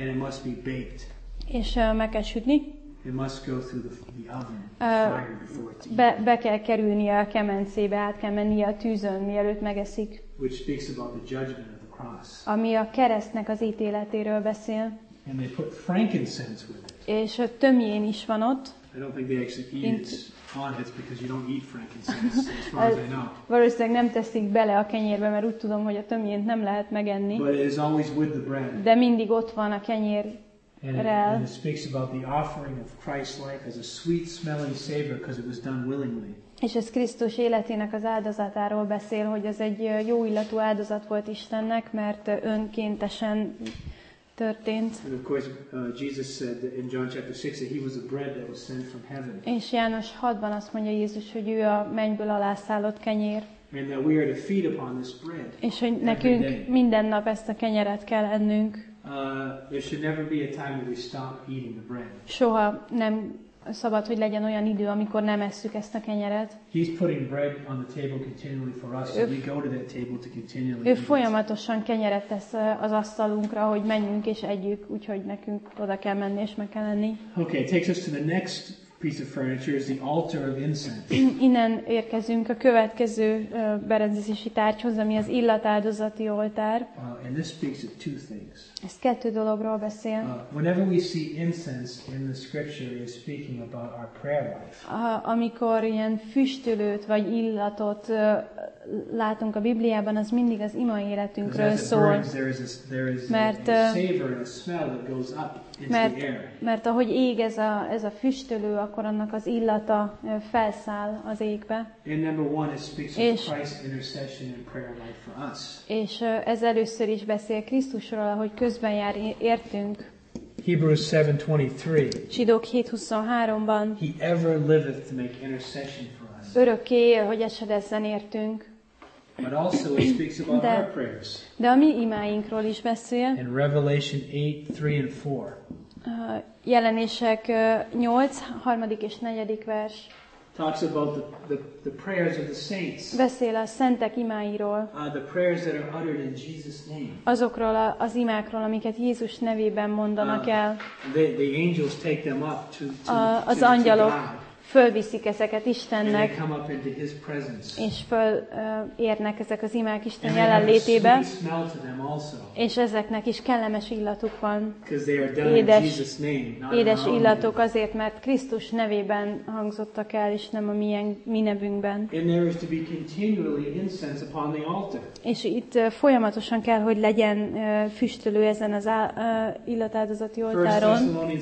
És uh, meg kell sütni. It must go through the, the oven, the fire before it's eaten. Be, be kell kerülnie a kemencébe, át kell mennie a tűzön, mielőtt megeszik. Which speaks about the judgment of the cross. Ami a keresztnek az ítéletéről beszél. And they put frankincense with it. És tömjén is van ott. I don't think they actually eat it on it because you don't eat frankincense, as far as I know. Valószínűleg nem teszik bele a kenyérbe, mert úgy tudom, hogy a tömjént nem lehet megenni. But it is always with the bread. De mindig ott van a kenyér. And it, and it speaks about the offering of Christ's life as a sweet smelling savor because it was done willingly. És ez Krisztus életének az áldozatáról beszél, hogy ez egy jó illatú áldozat volt Istennek, mert önkéntesen történt. And of course, uh, Jesus said in John chapter six that he was a bread that was sent from heaven. És János hatban azt mondja Jézus, hogy ő a mennyből alászállott kenyér. And that we are to feed upon this bread. És hogy nekünk minden nap ezt a kenyeret kell ennünk. Uh, there should never be a time when we stop eating the bread. Soha nem szabad, hogy legyen olyan idő, amikor nem esszük ezt a kenyeret. He's putting bread on the table continually for us, so we go to that table to continually. Ő folyamatosan kenyeret tesz az asztalunkra, hogy menjünk és együk, úgyhogy nekünk oda kell menni és meg kell enni. Okay, it takes us to the next piece of furniture is the altar of incense. Innen érkezünk a következő uh, berendezési tárgyhoz, ami az illatáldozati oltár. Uh, and this speaks of two things. Ez kettő dologról beszél. Uh, whenever we see incense in the scripture, it is speaking about our prayer life. Uh, amikor ilyen füstölőt vagy illatot uh, látunk a Bibliában, az mindig az ima életünkről szól. Mert, mert, mert ahogy ég ez a, ez a füstölő, akkor annak az illata felszáll az égbe. És, és ez először is beszél Krisztusról, ahogy közben jár értünk. Hebrews seven twenty-three. Zsidók hét huszonháromban. He ever liveth to make intercession for us. Örökké él, hogy esedezzen értünk. But also it speaks about de, our prayers. De a mi imáinkról is beszél. In Revelation eight three and four. Uh, jelenések uh, nyolc, harmadik és negyedik vers. Talks about the, the, the prayers of the saints. Beszél a szentek imáiról. Uh, the prayers that are uttered in Jesus' name. Azokról a, az imákról, amiket Jézus nevében mondanak uh, el. They, the angels take them up to, to, uh, az to, angyalok to God. Fölviszik ezeket Istennek, come up into his presence. És fölérnek uh, ezek az imák Isten jelenlétébe, és ezeknek is kellemes illatuk van. Édes, édes illatok azért, mert Krisztus nevében hangzottak el, és nem a mi, mi nevünkben. És itt uh, folyamatosan kell, hogy legyen uh, füstölő ezen az uh, illatáldozati oltáron.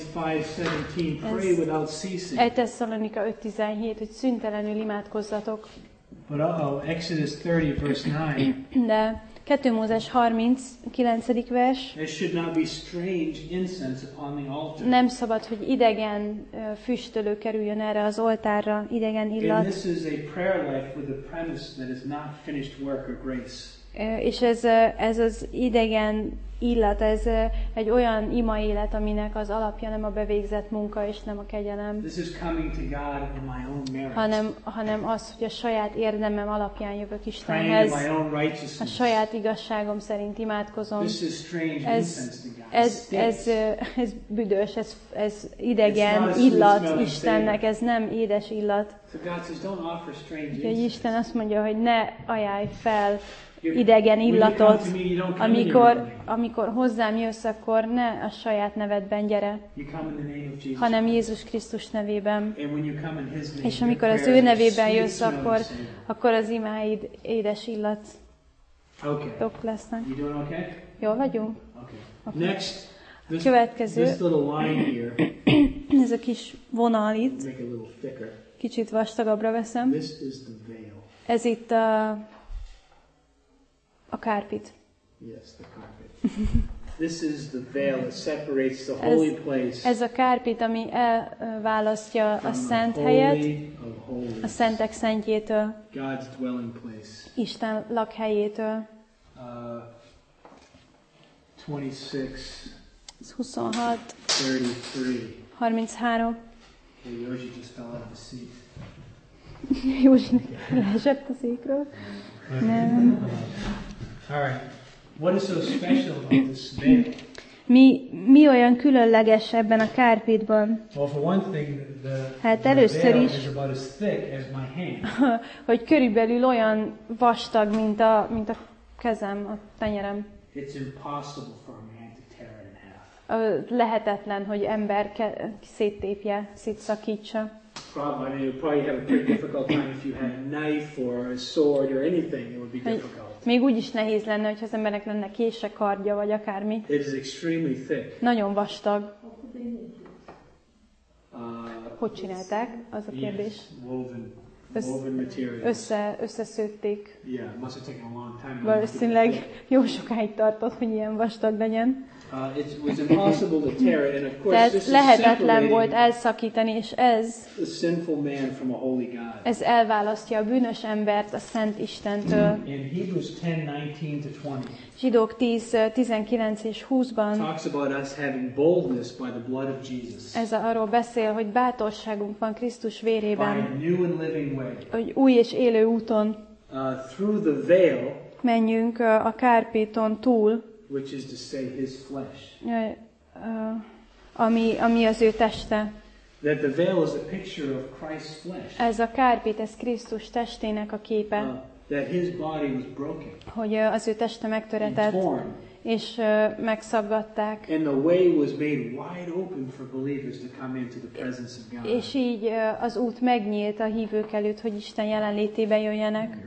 egy Tesszalonika öt tizenhét, hogy szüntelenül imádkozzatok. But uh-oh, Exodus thirty verse nine. De kettő Mózes harminc kilencedik vers. There should not be strange incense upon the altar. Nem szabad, hogy idegen uh, füstölő kerüljön erre az oltárra, idegen illat. And this is a prayer life with a premise that is not finished work or grace. Uh, és ez, uh, ez az idegen illat, ez uh, egy olyan ima élet, aminek az alapja nem a bevégzett munka és nem a kegyelem, This is coming to God in my own merit. hanem, hanem az, hogy a saját érdemem alapján jövök Istenhez, a saját igazságom szerint imádkozom. This is strange ez, incense to God. ez, ez, ez büdös, ez, ez idegen illat Istennek, ez nem édes illat. So God says, don't offer strange Úgyhogy incense. Isten azt mondja, hogy ne ajánlj fel idegen illatot. Amikor, amikor hozzám jössz, akkor ne a saját nevedben gyere, hanem Jézus Krisztus nevében. És amikor az ő nevében jössz, akkor, akkor az imáid édes illatok lesznek. Jól vagyunk? Okay. Következő, ez a kis vonal itt, kicsit vastagabbra veszem. Ez itt a a kárpit. Yes, the carpet. This is the veil that separates the holy place. Ez a kárpit, ami elválasztja a szent helyet a szentek szentjétől, God's dwelling place. Isten lakhelyétől. Uh, twenty-six, huszonhat, thirty-three. harminchárom. Hey, Yoshi just fell out of the seat. Józsi leesett a székről. Nem. All right. What is so special about this veil? Mi, mi olyan különleges ebben a kárpitban? Well, for one thing, the, Hát the először veil is, is about as thick as my hand. hogy körülbelül olyan vastag, mint a, mint a kezem, a tenyerem. It's impossible for a man to tear it in half. Lehetetlen, hogy ember ke- széttépje, szétszakítsa. Problem, I mean, you'd probably have a pretty difficult time if you had a knife or a sword or anything. It would be difficult. Még úgy is nehéz lenne, hogyha az embernek lenne kése, kardja, vagy akármi. It is extremely thick. Nagyon vastag. Uh, hogy csinálták? Az a kérdés. Yes, woven, Össz, woven materials. össze, összeszőtték. Yeah, it must have taken a long time. Valószínűleg jó sokáig tartott, hogy ilyen vastag legyen. Uh, it was impossible to tear it, and of course Tehát this is lehetetlen volt separating elszakítani, és ez, the sinful man from a holy God. ez elválasztja a bűnös embert a Szent Istentől. In Hebrews ten nineteen to twenty, Zsidók tíz tizenkilenc és húszban talks about us having boldness by the blood of Jesus, ez arról beszél, hogy bátorságunk van Krisztus by a vérében, new and living way. hogy új és élő úton Uh, through the veil, menjünk a kárpíton túl, which is to say his flesh. ami, ami az ő teste. That the veil is a picture of Christ's flesh. Ez a kárpit, ez Krisztus testének a képe. Uh, that his body was broken. Hogy az ő teste megtöretett, and torn. És uh, megszaggatták. And the way was made wide open for believers to come into the presence of God. És így uh, az út megnyílt a hívők előtt, hogy Isten jelenlétébe jöjjenek.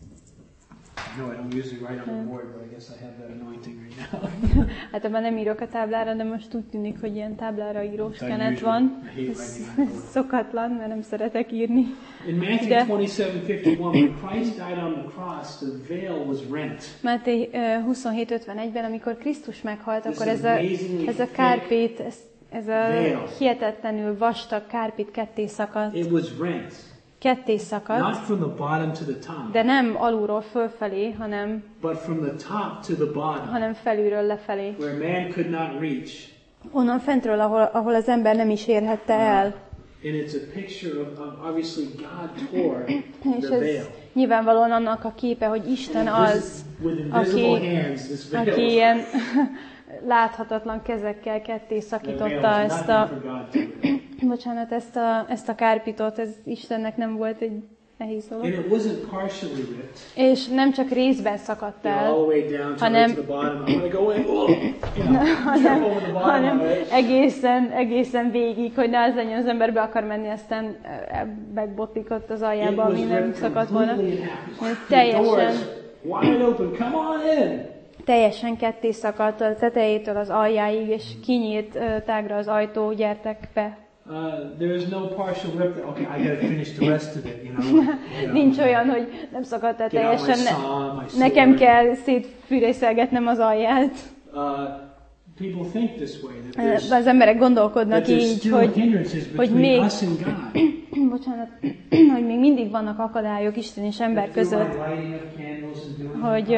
No, I don't usually write on the board, but I guess I have that anointing right now. Hát ebben nem írok a táblára, de most úgy tűnik, hogy ilyen táblára írós kenet van. Ez szokatlan, mert nem szeretek írni. In Matthew twenty-seven fifty-one, when Christ died on the cross, the veil was rent. Máté uh, huszonhét ötvenegyben, amikor Krisztus meghalt, akkor ez a, ez a kárpit, ez, ez a hihetetlenül vastag kárpit ketté szakadt. It was rent. Ketté szakadt, not from the bottom to the top, de nem alulról fölfelé, hanem, but from the top to the bottom, hanem felülről lefelé. Where man could not reach. Onnan fentről, ahol, ahol az ember nem is érhette el. And it's a picture of, of obviously God tore És the ez veil. nyilvánvalóan annak a képe, hogy Isten az, aki, aki ilyen láthatatlan kezekkel ketté szakította ezt a, bocsánat, ezt a, ezt a kárpitot, ez Istennek nem volt egy nehéz dolog. And it wasn't partially ripped. És nem csak részben szakadt el, all the way down to hanem, the bottom. I'm gonna go in. Oh, you know, hanem, over the bottom hanem of it. egészen, egészen végig, hogy ne az legyen, az ember be akar menni, aztán megbotlik ott az aljába, ami nem szakadt volna. Teljesen, wide open. Come on in. Teljesen ketté szakadt a tetejétől az aljáig, és kinyílt uh, tágra az ajtó, gyertek be. Uh, there is no partial rip. Okay, I got to finish the rest of it. You know. you know. Nincs olyan, hogy nem szakadt el teljesen. Ne, saw, nekem kell szétfűrészelgetnem az alját. Uh, people think this way. That az emberek gondolkodnak így, hogy, hogy még, bocsánat, hogy még mindig vannak akadályok Isten és ember között, hogy,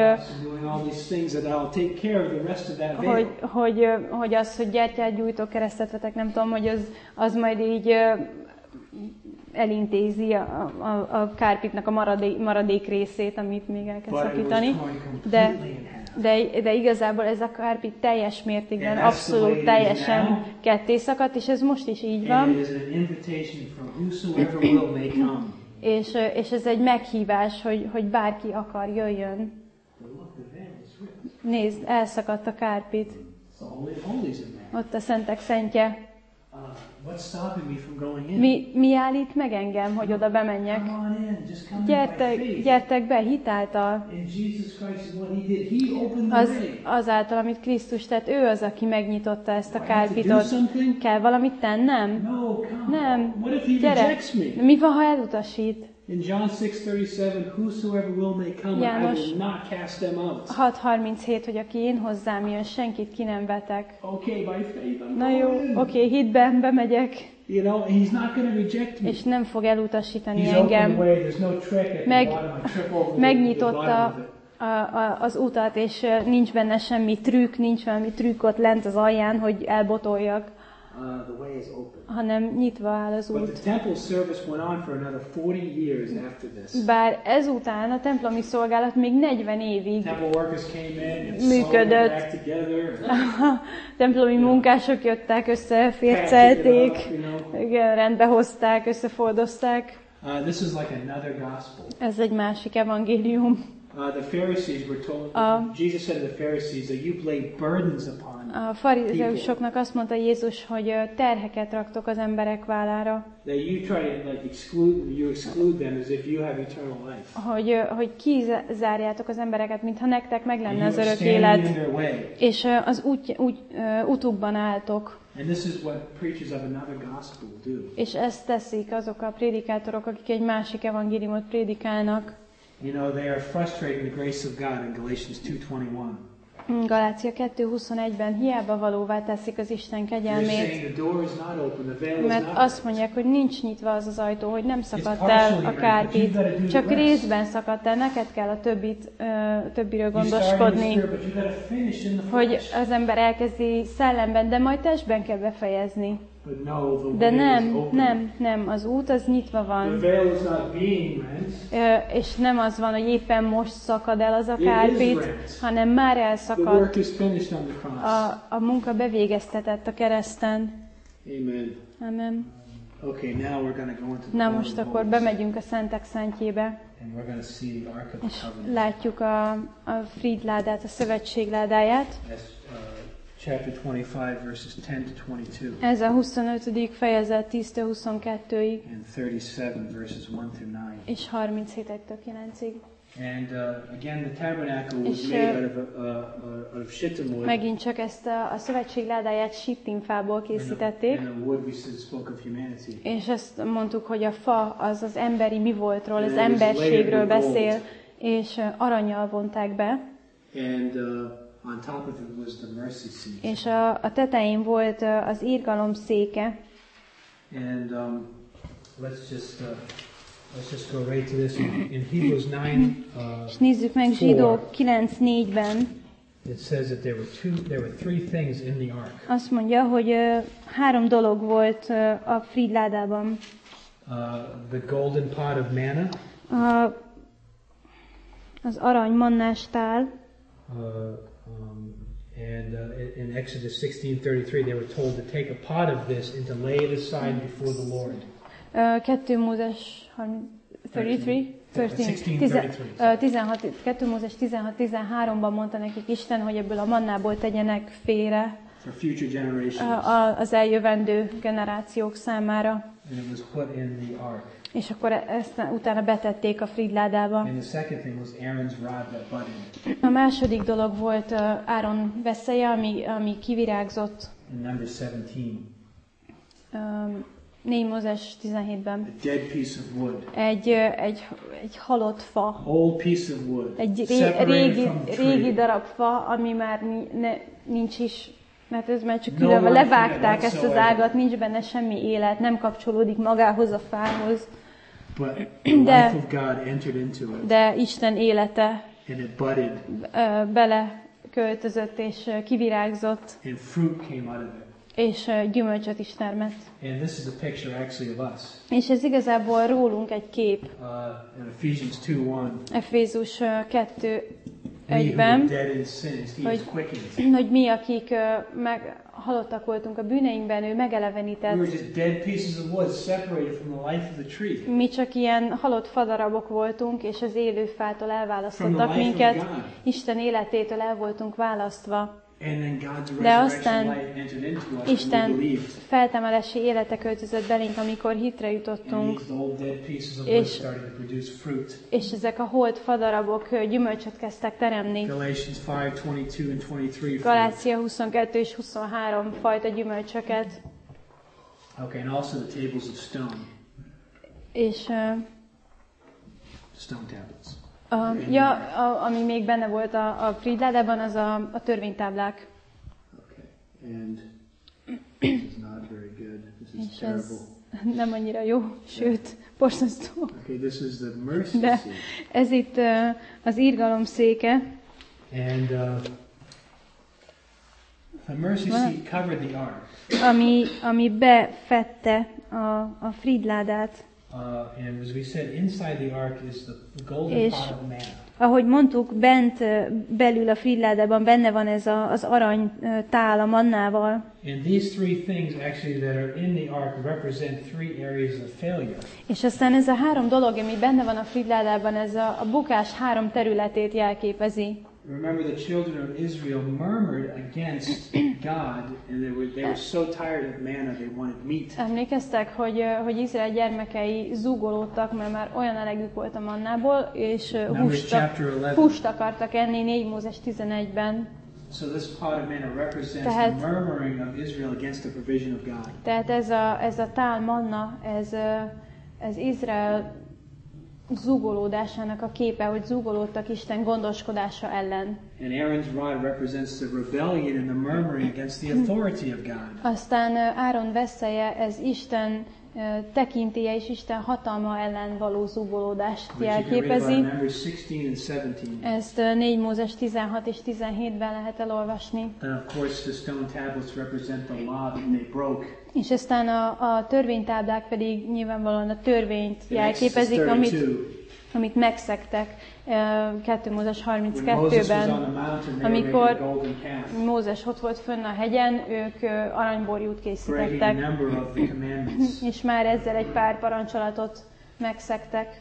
hogy, hogy, hogy az, hogy gyertyát gyújtok, keresztet vetek, nem tudom, hogy az, az majd így elintézi a, a, a kárpitnak a maradék, maradék részét, amit még el kell szakítani. De, de, de igazából ez a kárpit teljes mértékben, abszolút teljesen ketté szakadt, és ez most is így van. És, és ez egy meghívás, hogy, hogy bárki akar, jöjjön. Nézd, elszakadt a kárpit. Ott a szentek szentje. Mi, mi állít meg engem, hogy oda bemenjek? Gyertek, gyertek be hitáltal. Az, azáltal, amit Krisztus tett, ő az, aki megnyitotta ezt a kárpitot. Kell valamit tennem? Nem. Gyere. Mi van, ha elutasít? In John six thirty-seven, whosoever will may come, János I will not cast them out. hat harminchét, hogy aki én hozzám jön, senkit ki nem vetek. Okay, by faith I'm Na jó, going in. oké, okay, hitben bemegyek. You know, he's not going to reject me. És nem fog elutasítani He's engem. opened the way. There's no trick at Meg, the bottom. I trip over the, megnyitotta the bottom of it. a, a, az utat, és nincs benne semmi trükk, nincs valami trükk ott lent az alján, hogy elbotoljak, Uh, the way is open. hanem nyitva áll az But út. the temple service went on for another forty years after this. Bár ezután a templomi szolgálat még negyven évig Temple workers came in and működött. sewed back together. A templomi munkások jöttek, összefércelték, You know. igen, rendbe hozták, összefordozták. Uh, this is like another gospel. Ez egy másik evangélium. Uh, the Pharisees were told, A- Jesus said to the Pharisees that you lay burdens upon A farizeusoknak azt mondta Jézus, hogy ö, terheket raktok az emberek vállára, that you try to like exclude you exclude them as if you have eternal life. hogy, ö, hogy kizárjátok az embereket, mintha nektek meg And lenne you az are örök standing élet, in their way. és ö, az út, úgy, ö, utukban álltok. And this is what preachers of another gospel do. És ezt teszik azok a prédikátorok, akik egy másik evangéliumot prédikálnak. You know, they are frustrating the grace of God in Galatians two twenty-one. Galácia kettő huszonegyben hiába valóvá teszik az Isten They're kegyelmét, saying the door is not open, the veil is mert not azt mondják, hogy ninch nyitva az az ajtó, hogy nem szakadt It's el partially a right, kárpit, but you've got to do csak the rest. részben szakadt el, neked kell a többit, ö, többiről You start in the gondoskodni, spirit, but you got to finish in the hogy flesh. az ember elkezdi szellemben, de majd testben kell befejezni. But no, the De way is nem, open. nem, nem, az út az nyitva The van, veil is not being rent. Ö, és nem az van, hogy éppen most szakad el az a It is kárpit, rent. hanem már The elszakadt. work is finished on the cross. A, a munka bevégeztetett a kereszten. Amen. Amen. Okay, now we're going to go into the Na Holy most of akkor Holies, bemegyünk a Szentek Szentjébe, and we're going to see the Ark of és the Covenant. látjuk a, a Frídládát, a szövetségládáját. That's uh, chapter twenty-five, verses ten to twenty-two, Ez a huszonötödik fejezet tíztől huszonkettőig, and thirty-seven, verses one through nine. és harminchét-től kilencig. And uh, again, the tabernacle was És, made uh, out of, uh, uh, out of shittim wood. Megint csak ezt a, a szövetségládáját sittimfából And készítették, the, and the wood we said spoke of humanity. és ezt mondtuk, hogy a fa az az emberi mi voltról, az And it was emberségről layered with beszél, gold. és uh, aranyjal vonták be. And uh, on top of it was the mercy seat. És a, a tetején volt uh, az írgalom széke, And um, let's just uh, let's just go right to this. In, in Hebrews nine, uh, és nézzük meg Zsidók kilenc négyben, it says that there were two, there were three things in the ark. azt mondja, hogy uh, három dolog volt uh, a Frídládában. Uh, the golden pot of manna, A, az arany mannás tál, uh, um, and uh, in Exodus sixteen thirty-three, they were told to take a pot of this and to lay it aside before the Lord. uh, kettő Mózes harminchárom, sixteen tizen- thirty-three. uh, tizenhat, kettő Mózes tizenhat tizenháromban mondta nekik Isten, hogy ebből a mannából tegyenek félre For future generations. uh, a- az eljövendő generációk számára. And it was put in the ark. És akkor ezt utána betették a Frídládába. And the second thing was Aaron's rod that budded. A második dolog volt uh, Áron veszeje, ami, ami kivirágzott In number seventeen, um, négy Mózes tizenhétben. a dead piece of wood. Egy, uh, egy, egy halott fa, Old piece of wood. egy ré, separated régi, from the tree. régi darab fa, ami már ni, ne, nincs is, mert ez már csak No különben life in it levágták ezt az whatsoever. ágat, nincs benne semmi élet, nem kapcsolódik magához a fához, But the De- life of God entered into it, de Isten élete and it budded, uh, bele költözött és uh, kivirágzott, and fruit came out of it. és uh, gyümölcsöt is termett. And this is a picture actually of us. És ez igazából rólunk egy kép. Uh, in Ephesians two one, Efézus uh, kettő we who were egyben, dead in sins, he Hogy- has quickened. hogy mi, akik uh, meg halottak voltunk a bűneinkben, ő We megelevenített. were just dead pieces of wood separated from the life of the tree, Mi csak ilyen halott fadarabok voltunk, és az élő fától from the elválasztottak life of minket. God. Isten életétől el voltunk választva. And then God's De resurrection aztán life entered into us when we Isten believed. feltemelési élete költözött belénk, amikor hitre And jutottunk, these old dead pieces of wood És- started to produce fruit. és ezek a holt fadarabok ö, gyümölcsöt kezdtek teremni. Galatians five twenty-two and twenty-three. fruit. Galácia huszonkettő és huszonhárom fajta gyümölcsöket. Okay, and also the tables of stone. És uh, stone tablets. Uh, ja, a, ami még benne volt a, a Fridládában, az a, a törvénytáblák. Okay. And this is not very good. This is És terrible. ez nem annyira jó, sőt, borzasztó. Okay, this is the mercy De seat. ez itt uh, az irgalom széke. And uh, the mercy seat covered the ark. Ami, ami befette a, a Fridládát. Uh, and as we said, inside the ark is the golden És pot of manna. ahogy mondtuk, bent belül a Fridládában benne van ez a, az arany tál a mannával. And these three things actually that are in the ark represent three areas of failure. És aztán ez a három dolog, ami benne van a Fridládában, ez a, a bukás három területét jelképezi. Remember, the children of Israel murmured against God, and they were, they were so tired of manna they wanted meat. Emlékeztek, hogy, hogy Izrael gyermekei zúgolódtak, mert már olyan elegük volt a mannából, és húst, húst akartak enni, négy Mózes tizenegyben. So this pot of manna represents tehát, the murmuring of Israel against the provision of God. Tehát ez a, ez a tál manna, ez, ez Izrael zúgolódásának a képe, hogy zúgolódtak Isten gondoskodása ellen. And Aaron's rod represents the rebellion and the murmuring against the authority of God. Aztán Áron veszeje, ez Isten tekintélye és Isten hatalma ellen való zúgolódást jelképezi. Ezt négy Mózes tizenhat és tizenhétben lehet elolvasni. And of course the stone tablets represent the law that they broke. És aztán a, a törvénytáblák pedig nyilvánvalóan a törvényt jelképezik, amit, amit megszegtek. kettő Mózes harminckettőben, amikor Mózes ott volt fönn a hegyen, ők aranyborjút készítettek, és már ezzel egy pár parancsolatot megszegtek.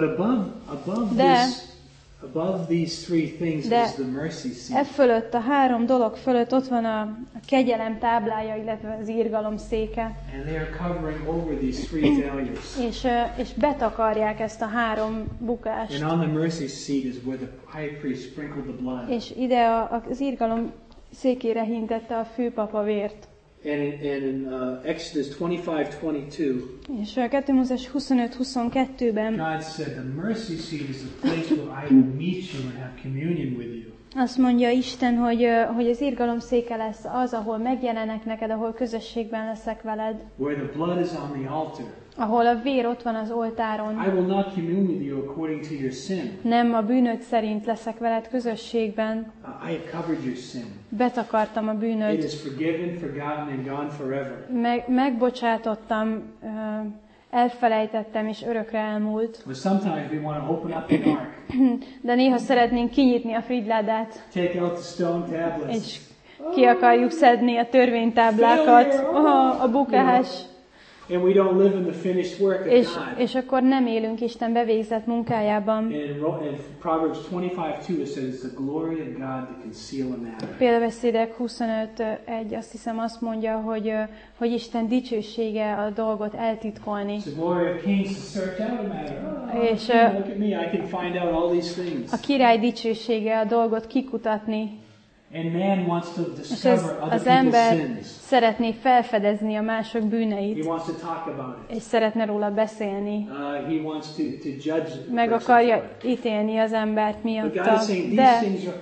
De Above these three things De is the mercy seat. E fölött, a három dolog fölött ott van a, a kegyelem táblája, illetve az irgalom széke. And they are covering over these three failures. És, és betakarják ezt a három bukást. And on the mercy seat is where the high priest sprinkled the blood. És ide a, az irgalom székére hintette a főpapa vért. And in, and in uh, Exodus twenty-five twenty-two, és kettő Mózes huszonöt huszonkettőben God said, the mercy seat is the place where I will meet you and have communion with you. Azt mondja Isten, hogy, hogy az irgalom széke lesz az, ahol megjelenek neked, ahol közösségben leszek veled. Where the blood is on the altar. Ahol a vér ott van az oltáron. I will not commune with you according to your sin. Nem a bűnöd szerint leszek veled közösségben. Uh, I have covered your sin. Betakartam a bűnöd. It is forgiven, forgotten and gone forever. Meg, megbocsátottam, uh, elfelejtettem és örökre elmúlt. But sometimes we want to open up the ark. De néha szeretnénk kinyitni a Fridládát. Take out the stone tablets. És ki akarjuk szedni a törvénytáblákat. Oh, a bukás. And we don't live in the finished work of és, God. és akkor nem élünk Isten bevégzett munkájában. And in Proverbs twenty-five two it says it's the glory of God to conceal a matter. Példabeszédek huszonöt egy azt hiszem azt mondja, hogy hogy Isten dicsősége a dolgot eltitkolni. It's the glory of kings to search out a matter. Oh, és look at me, I can find out all these things. A király dicsősége a dolgot kikutatni. And man wants to És discover other az people's ember sins. szeretné felfedezni a mások bűneit. He wants to talk about it. És szeretne róla beszélni. Uh, he wants to, to judge Meg akarja ítélni az embert miatta. De,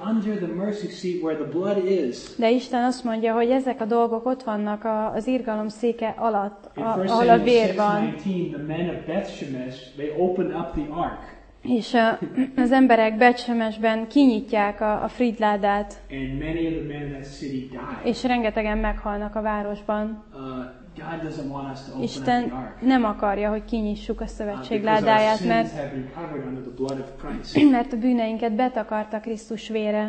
de Isten azt mondja, hogy ezek a dolgok ott vannak a, az irgalom széke alatt, a, ahol a vér van. És a, az emberek Bet-Semesben kinyitják a, a Fridládát, és rengetegen meghalnak a városban. Isten nem akarja, hogy kinyissuk a szövetség ládáját, mert, mert a bűneinket betakarta Krisztus vére.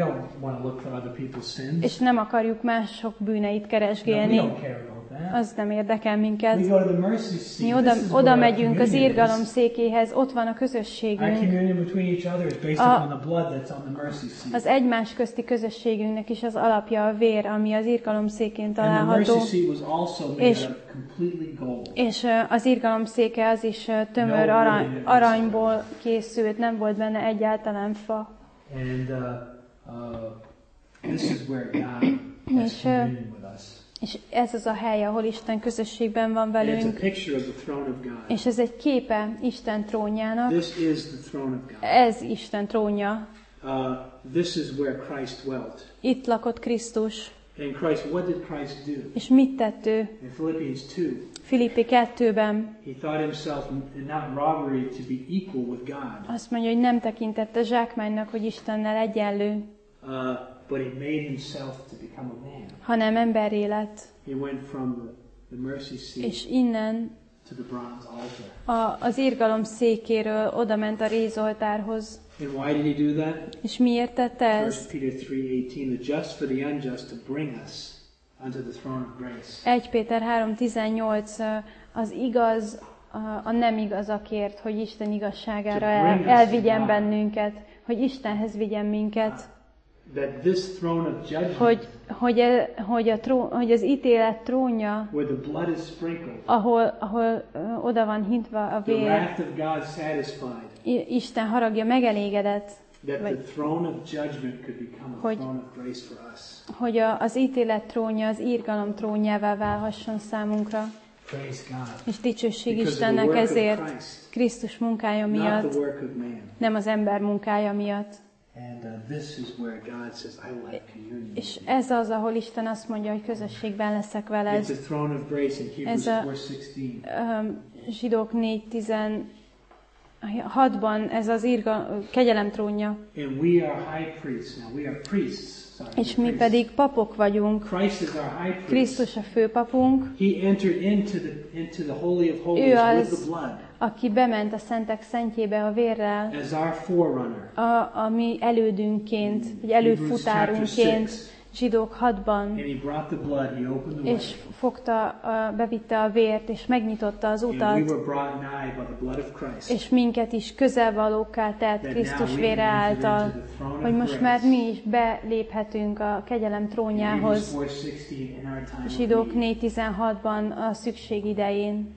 És nem akarjuk mások bűneit keresgélni. Az nem érdekel minket. Mi oda, oda megyünk az irgalom székéhez, ott van a közösségünk. A, az egymás közti közösségünknek is az alapja a vér, ami az irgalom székén található. És, és az irgalom széke az is tömör arany, aranyból készült, nem volt benne egyáltalán fa. And, uh, uh, this is where God has communion with us. És ez az a hely, ahol Isten közösségben van velünk. És ez egy képe Isten trónjának. This is the throne of God. Ez Isten trónja. Uh, this is where Christ dwelt. Itt lakott Krisztus. And Christ, what did Christ do? És mit tett ő? In Philippians two. Filippi kettőben. He thought himself not robbery to be equal with God. Azt mondja, hogy nem tekintette zsákmánynak, hogy Istennel egyenlő. Uh, but he made himself to become a man. Hanem emberré lett. He went from the, the mercy seat. És innen to the bronze altar. A, az irgalom székéről oda ment a rézoltárhoz. And why did he do that? És miért tette ezt? First Peter three eighteen, the just for the unjust to bring us unto the throne of grace. Első Péter három tizennyolc, az igaz, a nem igazakért, hogy Isten igazságára el, elvigyen bennünket, hogy Istenhez vigyen minket. That this throne of judgment, hogy, hogy, hogy, a tró, hogy az ítélet trónja, where the blood is sprinkled, ahol, ahol uh, oda van hintva a vér, the wrath of God satisfied, Isten haragja megelégedett, that the throne of judgment could become a hogy, throne of grace for us. Hogy a, az ítélet trónja az irgalom trónjává válhasson számunkra. Praise God. És dicsőség Istennek ezért, Krisztus munkája miatt, nem az ember munkája miatt. And, uh, this is where God says, I will have communion. És ez az, ahol Isten azt mondja, hogy közösségben leszek veled. It's a throne of grace in Hebrews four sixteen. Um, Zsidók négy tizenhatban ez az irga, kegyelem trónja. And we are high priests now. We are priests. Sorry, és mi pedig papok vagyunk. Christ is our high priest. Krisztus a főpapunk. He entered into the into the holy of holies ő az, with the blood. Aki bement a szentek szentjébe a vérrel, as our forerunner. A, a mi elődünkként, vagy előfutárunként, Zsidók hatban, és fogta, bevitte a vért, és megnyitotta az utat, és minket is közelvalókká tett Krisztus vére által, hogy most már mi is beléphetünk a kegyelem trónjához. Zsidók négy tizenhatban a szükség idején.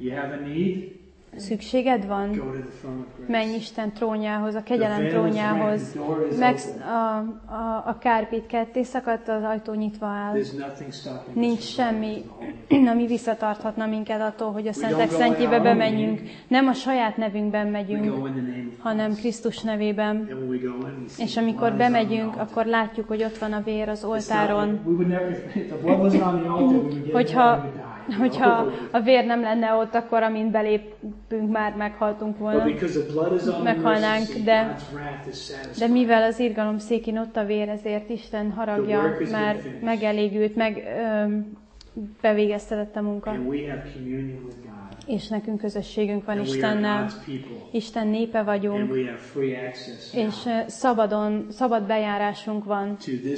Szükséged van? Menj Isten trónjához, a kegyelem trónjához. Meg a, a, a kárpit ketté szakadt, az ajtó nyitva áll. Nincs semmi, ami visszatarthatna minket attól, hogy a szentek szentjébe bemenjünk. Nem a saját nevünkben megyünk, hanem Krisztus nevében. És amikor bemegyünk, akkor látjuk, hogy ott van a vér az oltáron. Hogyha Hogyha a vér nem lenne ott, akkor amint belépünk, már meghaltunk volna. Meghalnánk, de, de mivel az irgalom székén ott a vér, ezért Isten haragja már megelégült, meg ö, bevégeztetett a munka. És nekünk közösségünk van Istennel. Isten népe vagyunk. És szabadon, szabad bejárásunk van.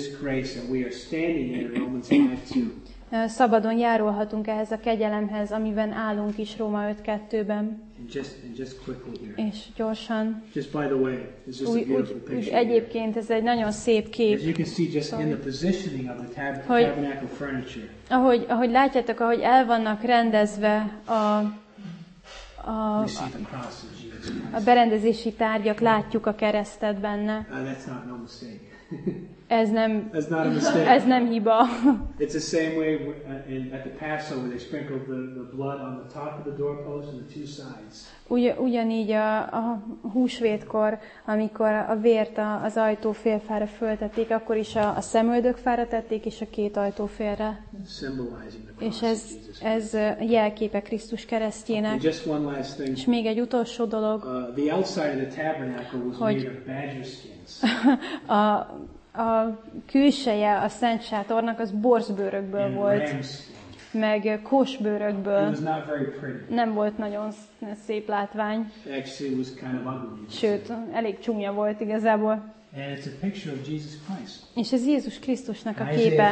Szabadon járulhatunk ehhez a kegyelemhez, amiben állunk is Róma öt kettőben. És gyorsan. Just by the way, this is a úgy, beautiful úgy, úgy picture. egyébként ez egy nagyon szép kép. As you can see just in the positioning of the tab- tabernacle furniture. Ahogy, ahogy látjátok, ahogy el vannak rendezve a, a, a berendezési tárgyak, látjuk a keresztet benne. Uh, that's not no mistake. Ez nem, That's not a mistake. ez nem hiba. It's the same way uh, in, at the Passover they sprinkled the, the blood on the top of the doorpost and the two sides. Ugy, ugyanígy a, a húsvétkor, amikor a vért az ajtófélfára föltették, akkor is a, a szemöldökfára tették, és a két ajtófélre. És ez, ez jelképe Krisztus keresztjének. És még egy utolsó dolog, hogy a, a külseje a Szent Sátornak az borzbőrökből volt, meg kósbőrökből. Nem volt nagyon szép látvány. Sőt, elég csúnya volt igazából. And it's a picture of Jesus Christ. És ez Jézus Krisztusnak a képe.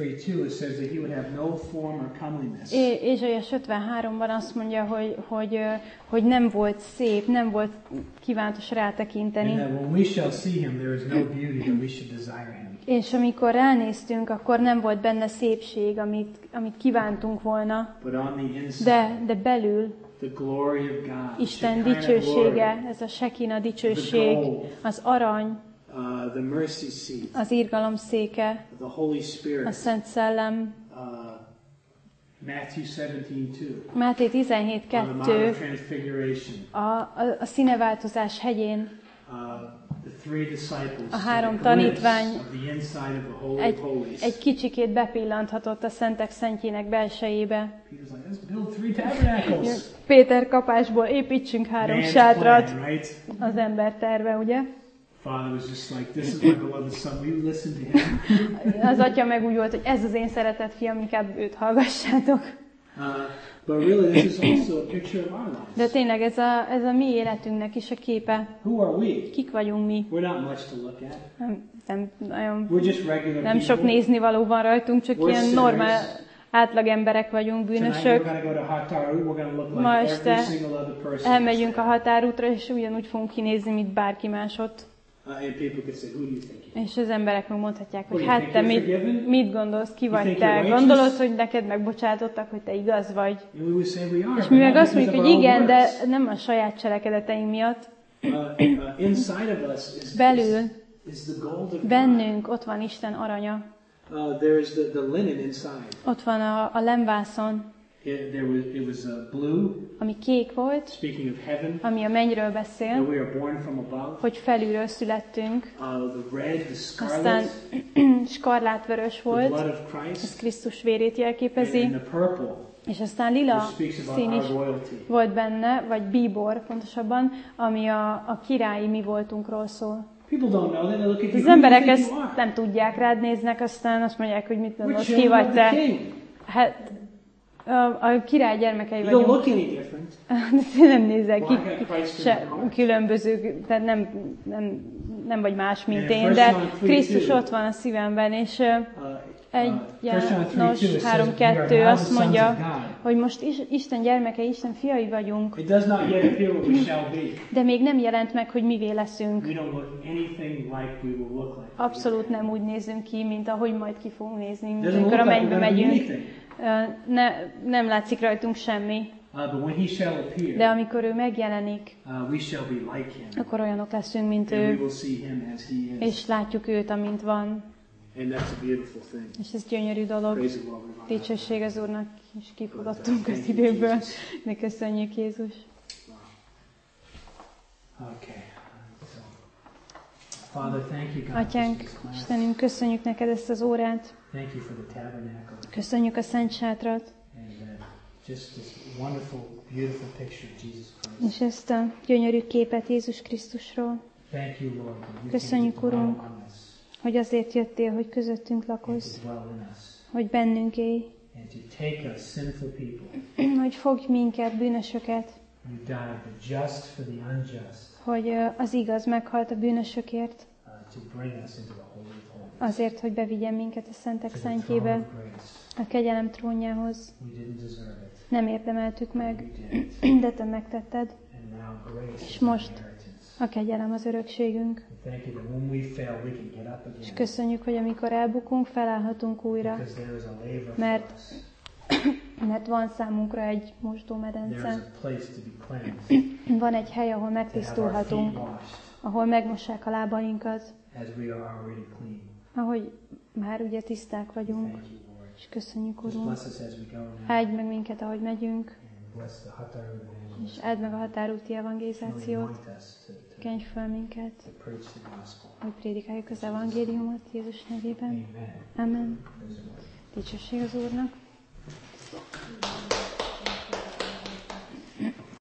Ézsaiás ötvenháromban azt mondja, hogy, hogy, hogy nem volt szép, nem volt kívánatos rátekinteni. És amikor ránéztünk, akkor nem volt benne szépség, amit, amit kívántunk volna. De, de belül Isten dicsősége, ez a Sekina dicsőség, az arany, Uh, the mercy seat, az irgalom széke, the Holy Spirit, a Szent Szellem, uh, Matthew seventeen two. Máté tizenhét kettő. A, a, a színeváltozás hegyén. Uh, the three disciples. A három tanítvány egy, egy, egy kicsikét bepillanthatott a Szentek Szentjének belsejébe. Like, let's build three tabernacles. Péter kapásból építsünk három Man's sátrat. plan, right? Az ember terve, ugye? Father was just like, this is my beloved son. Will you listen to him? Az atya meg úgy volt, hogy ez az én szeretett fiam, inkább őt hallgassátok. Uh, but really, this is also a picture of our lives. De tényleg ez a, ez a mi életünknek is a képe. Who are we? Kik vagyunk mi? We're not much to look at. Nem, nem, nagyon, We're just regular nem sok people. néznivaló van rajtunk, csak We're ilyen sinners. normál átlag emberek vagyunk, bűnösök. Ma este elmegyünk a határútra, és ugyanúgy fogunk kinézni, mint bárki másot. Uh, and people could say, who do you think? És az emberek meg mondhatják, hogy What, hát te mit, mit gondolsz, ki vagy te? Gondolod, hogy neked megbocsátottak, hogy te igaz vagy? And we would say we are, És mi meg azt mondjuk, hogy igen, de works. nem a saját cselekedeteim miatt. Uh, uh, inside of us is, Belül, is, is the gold of bennünk ott van Isten aranya. Uh, there's the, the linen inside. Ott van a, a lemvászon, It, there was, it was uh, blue, ami kék volt, speaking of heaven, ami a mennyről that beszél, we are born from above. hogy felülről születtünk. Uh, the red, the Aztán scarlet, skarlátvörös the volt, blood of ez Christ, Krisztus vérét and, jelképezi, and the purple, és aztán lila which speaks about szín is our royalty. volt benne, vagy bíbor pontosabban, ami a, a királyi mi voltunkról szól. People don't know that. They look at you. Az Who do you emberek think ezt you are? nem tudják, rád néznek, aztán azt mondják, hogy mit We're gondolsz, ki children vagy of the te. king. Hát a, a király gyermekei You don't vagyunk. look any different. Nem nézel ki, Well, I got Christ in se my heart. különböző, tehát nem, nem, nem vagy más, mint Yeah, én, First de John three Krisztus two. ott van a szívemben, és uh, Uh, egy uh, First John three two, it János says, három "We are kettő now the azt sons mondja, of God." hogy most is, Isten gyermekei, Isten fiai vagyunk, It does not yet appear what we shall be. de még nem jelent meg, hogy mivé leszünk. We don't look anything like we will look like. Abszolút nem úgy nézünk ki, mint ahogy majd ki fogunk nézni, Doesn't amikor look a like mennybe we're gonna be megyünk. anything. Uh, Ne, nem látszik rajtunk semmi, Uh, but when he shall appear, de amikor ő megjelenik, uh, we shall be like him. akkor olyanok leszünk, mint And we ő, will see him as he is. és látjuk őt, amint van. And that's a beautiful thing. És ez gyönyörű dolog. Praise the Lord. Dicsőség az Úrnak, és kifutottunk az időből, de köszönjük Jézus. Okay. So, Father, thank you, God, Atyánk, for this class. Istenünk, köszönjük neked ezt az órát, Thank you for the tabernacle. köszönjük a Szent Sátrat, And uh, just this wonderful, beautiful picture of Jesus Christ. és ezt a gyönyörű képet Jézus Krisztusról. Thank you, Lord, that you Köszönjük, came to dwell Urunk, among us hogy azért jöttél, hogy közöttünk and to lakozz, dwell in us, hogy bennünk élj, and to take us, sinful people. hogy fogj minket, bűnösöket, You died the just for the unjust, hogy ö, az igaz meghalt a bűnösökért, uh, to bring us into the Holy of Holies, azért, hogy bevigyen minket a Szentek to the throne Szentjébe, of grace. a kegyelem trónjához. We didn't deserve it, Nem érdemeltük but meg, you did. de te megtetted. And now grace És is our most inheritance. a kegyelem az örökségünk. And thank you that when we fail, we can get up És again. köszönjük, hogy amikor elbukunk, felállhatunk újra, Because there is a laver Mert- for us. mert van számunkra egy There is mosdómedence. a place to be cleansed, Van egy hely, ahol to have our feet megtisztulhatunk, washed, ahol megmossák a lábainkat, as we are already clean. ahogy már ugye tiszták vagyunk. Thank you, Lord. És köszönjük, Just Urunk. bless us as we go now, Áldj meg minket, ahogy megyünk, and bless the Hataru és evangelism. áld meg a határúti Really evangelizációt. anoint us to, to, Kenj föl minket, to preach the gospel. hogy prédikáljuk az evangéliumot Jézus nevében. Amen. Amen. Praise the Lord. Dicsőség az Úrnak.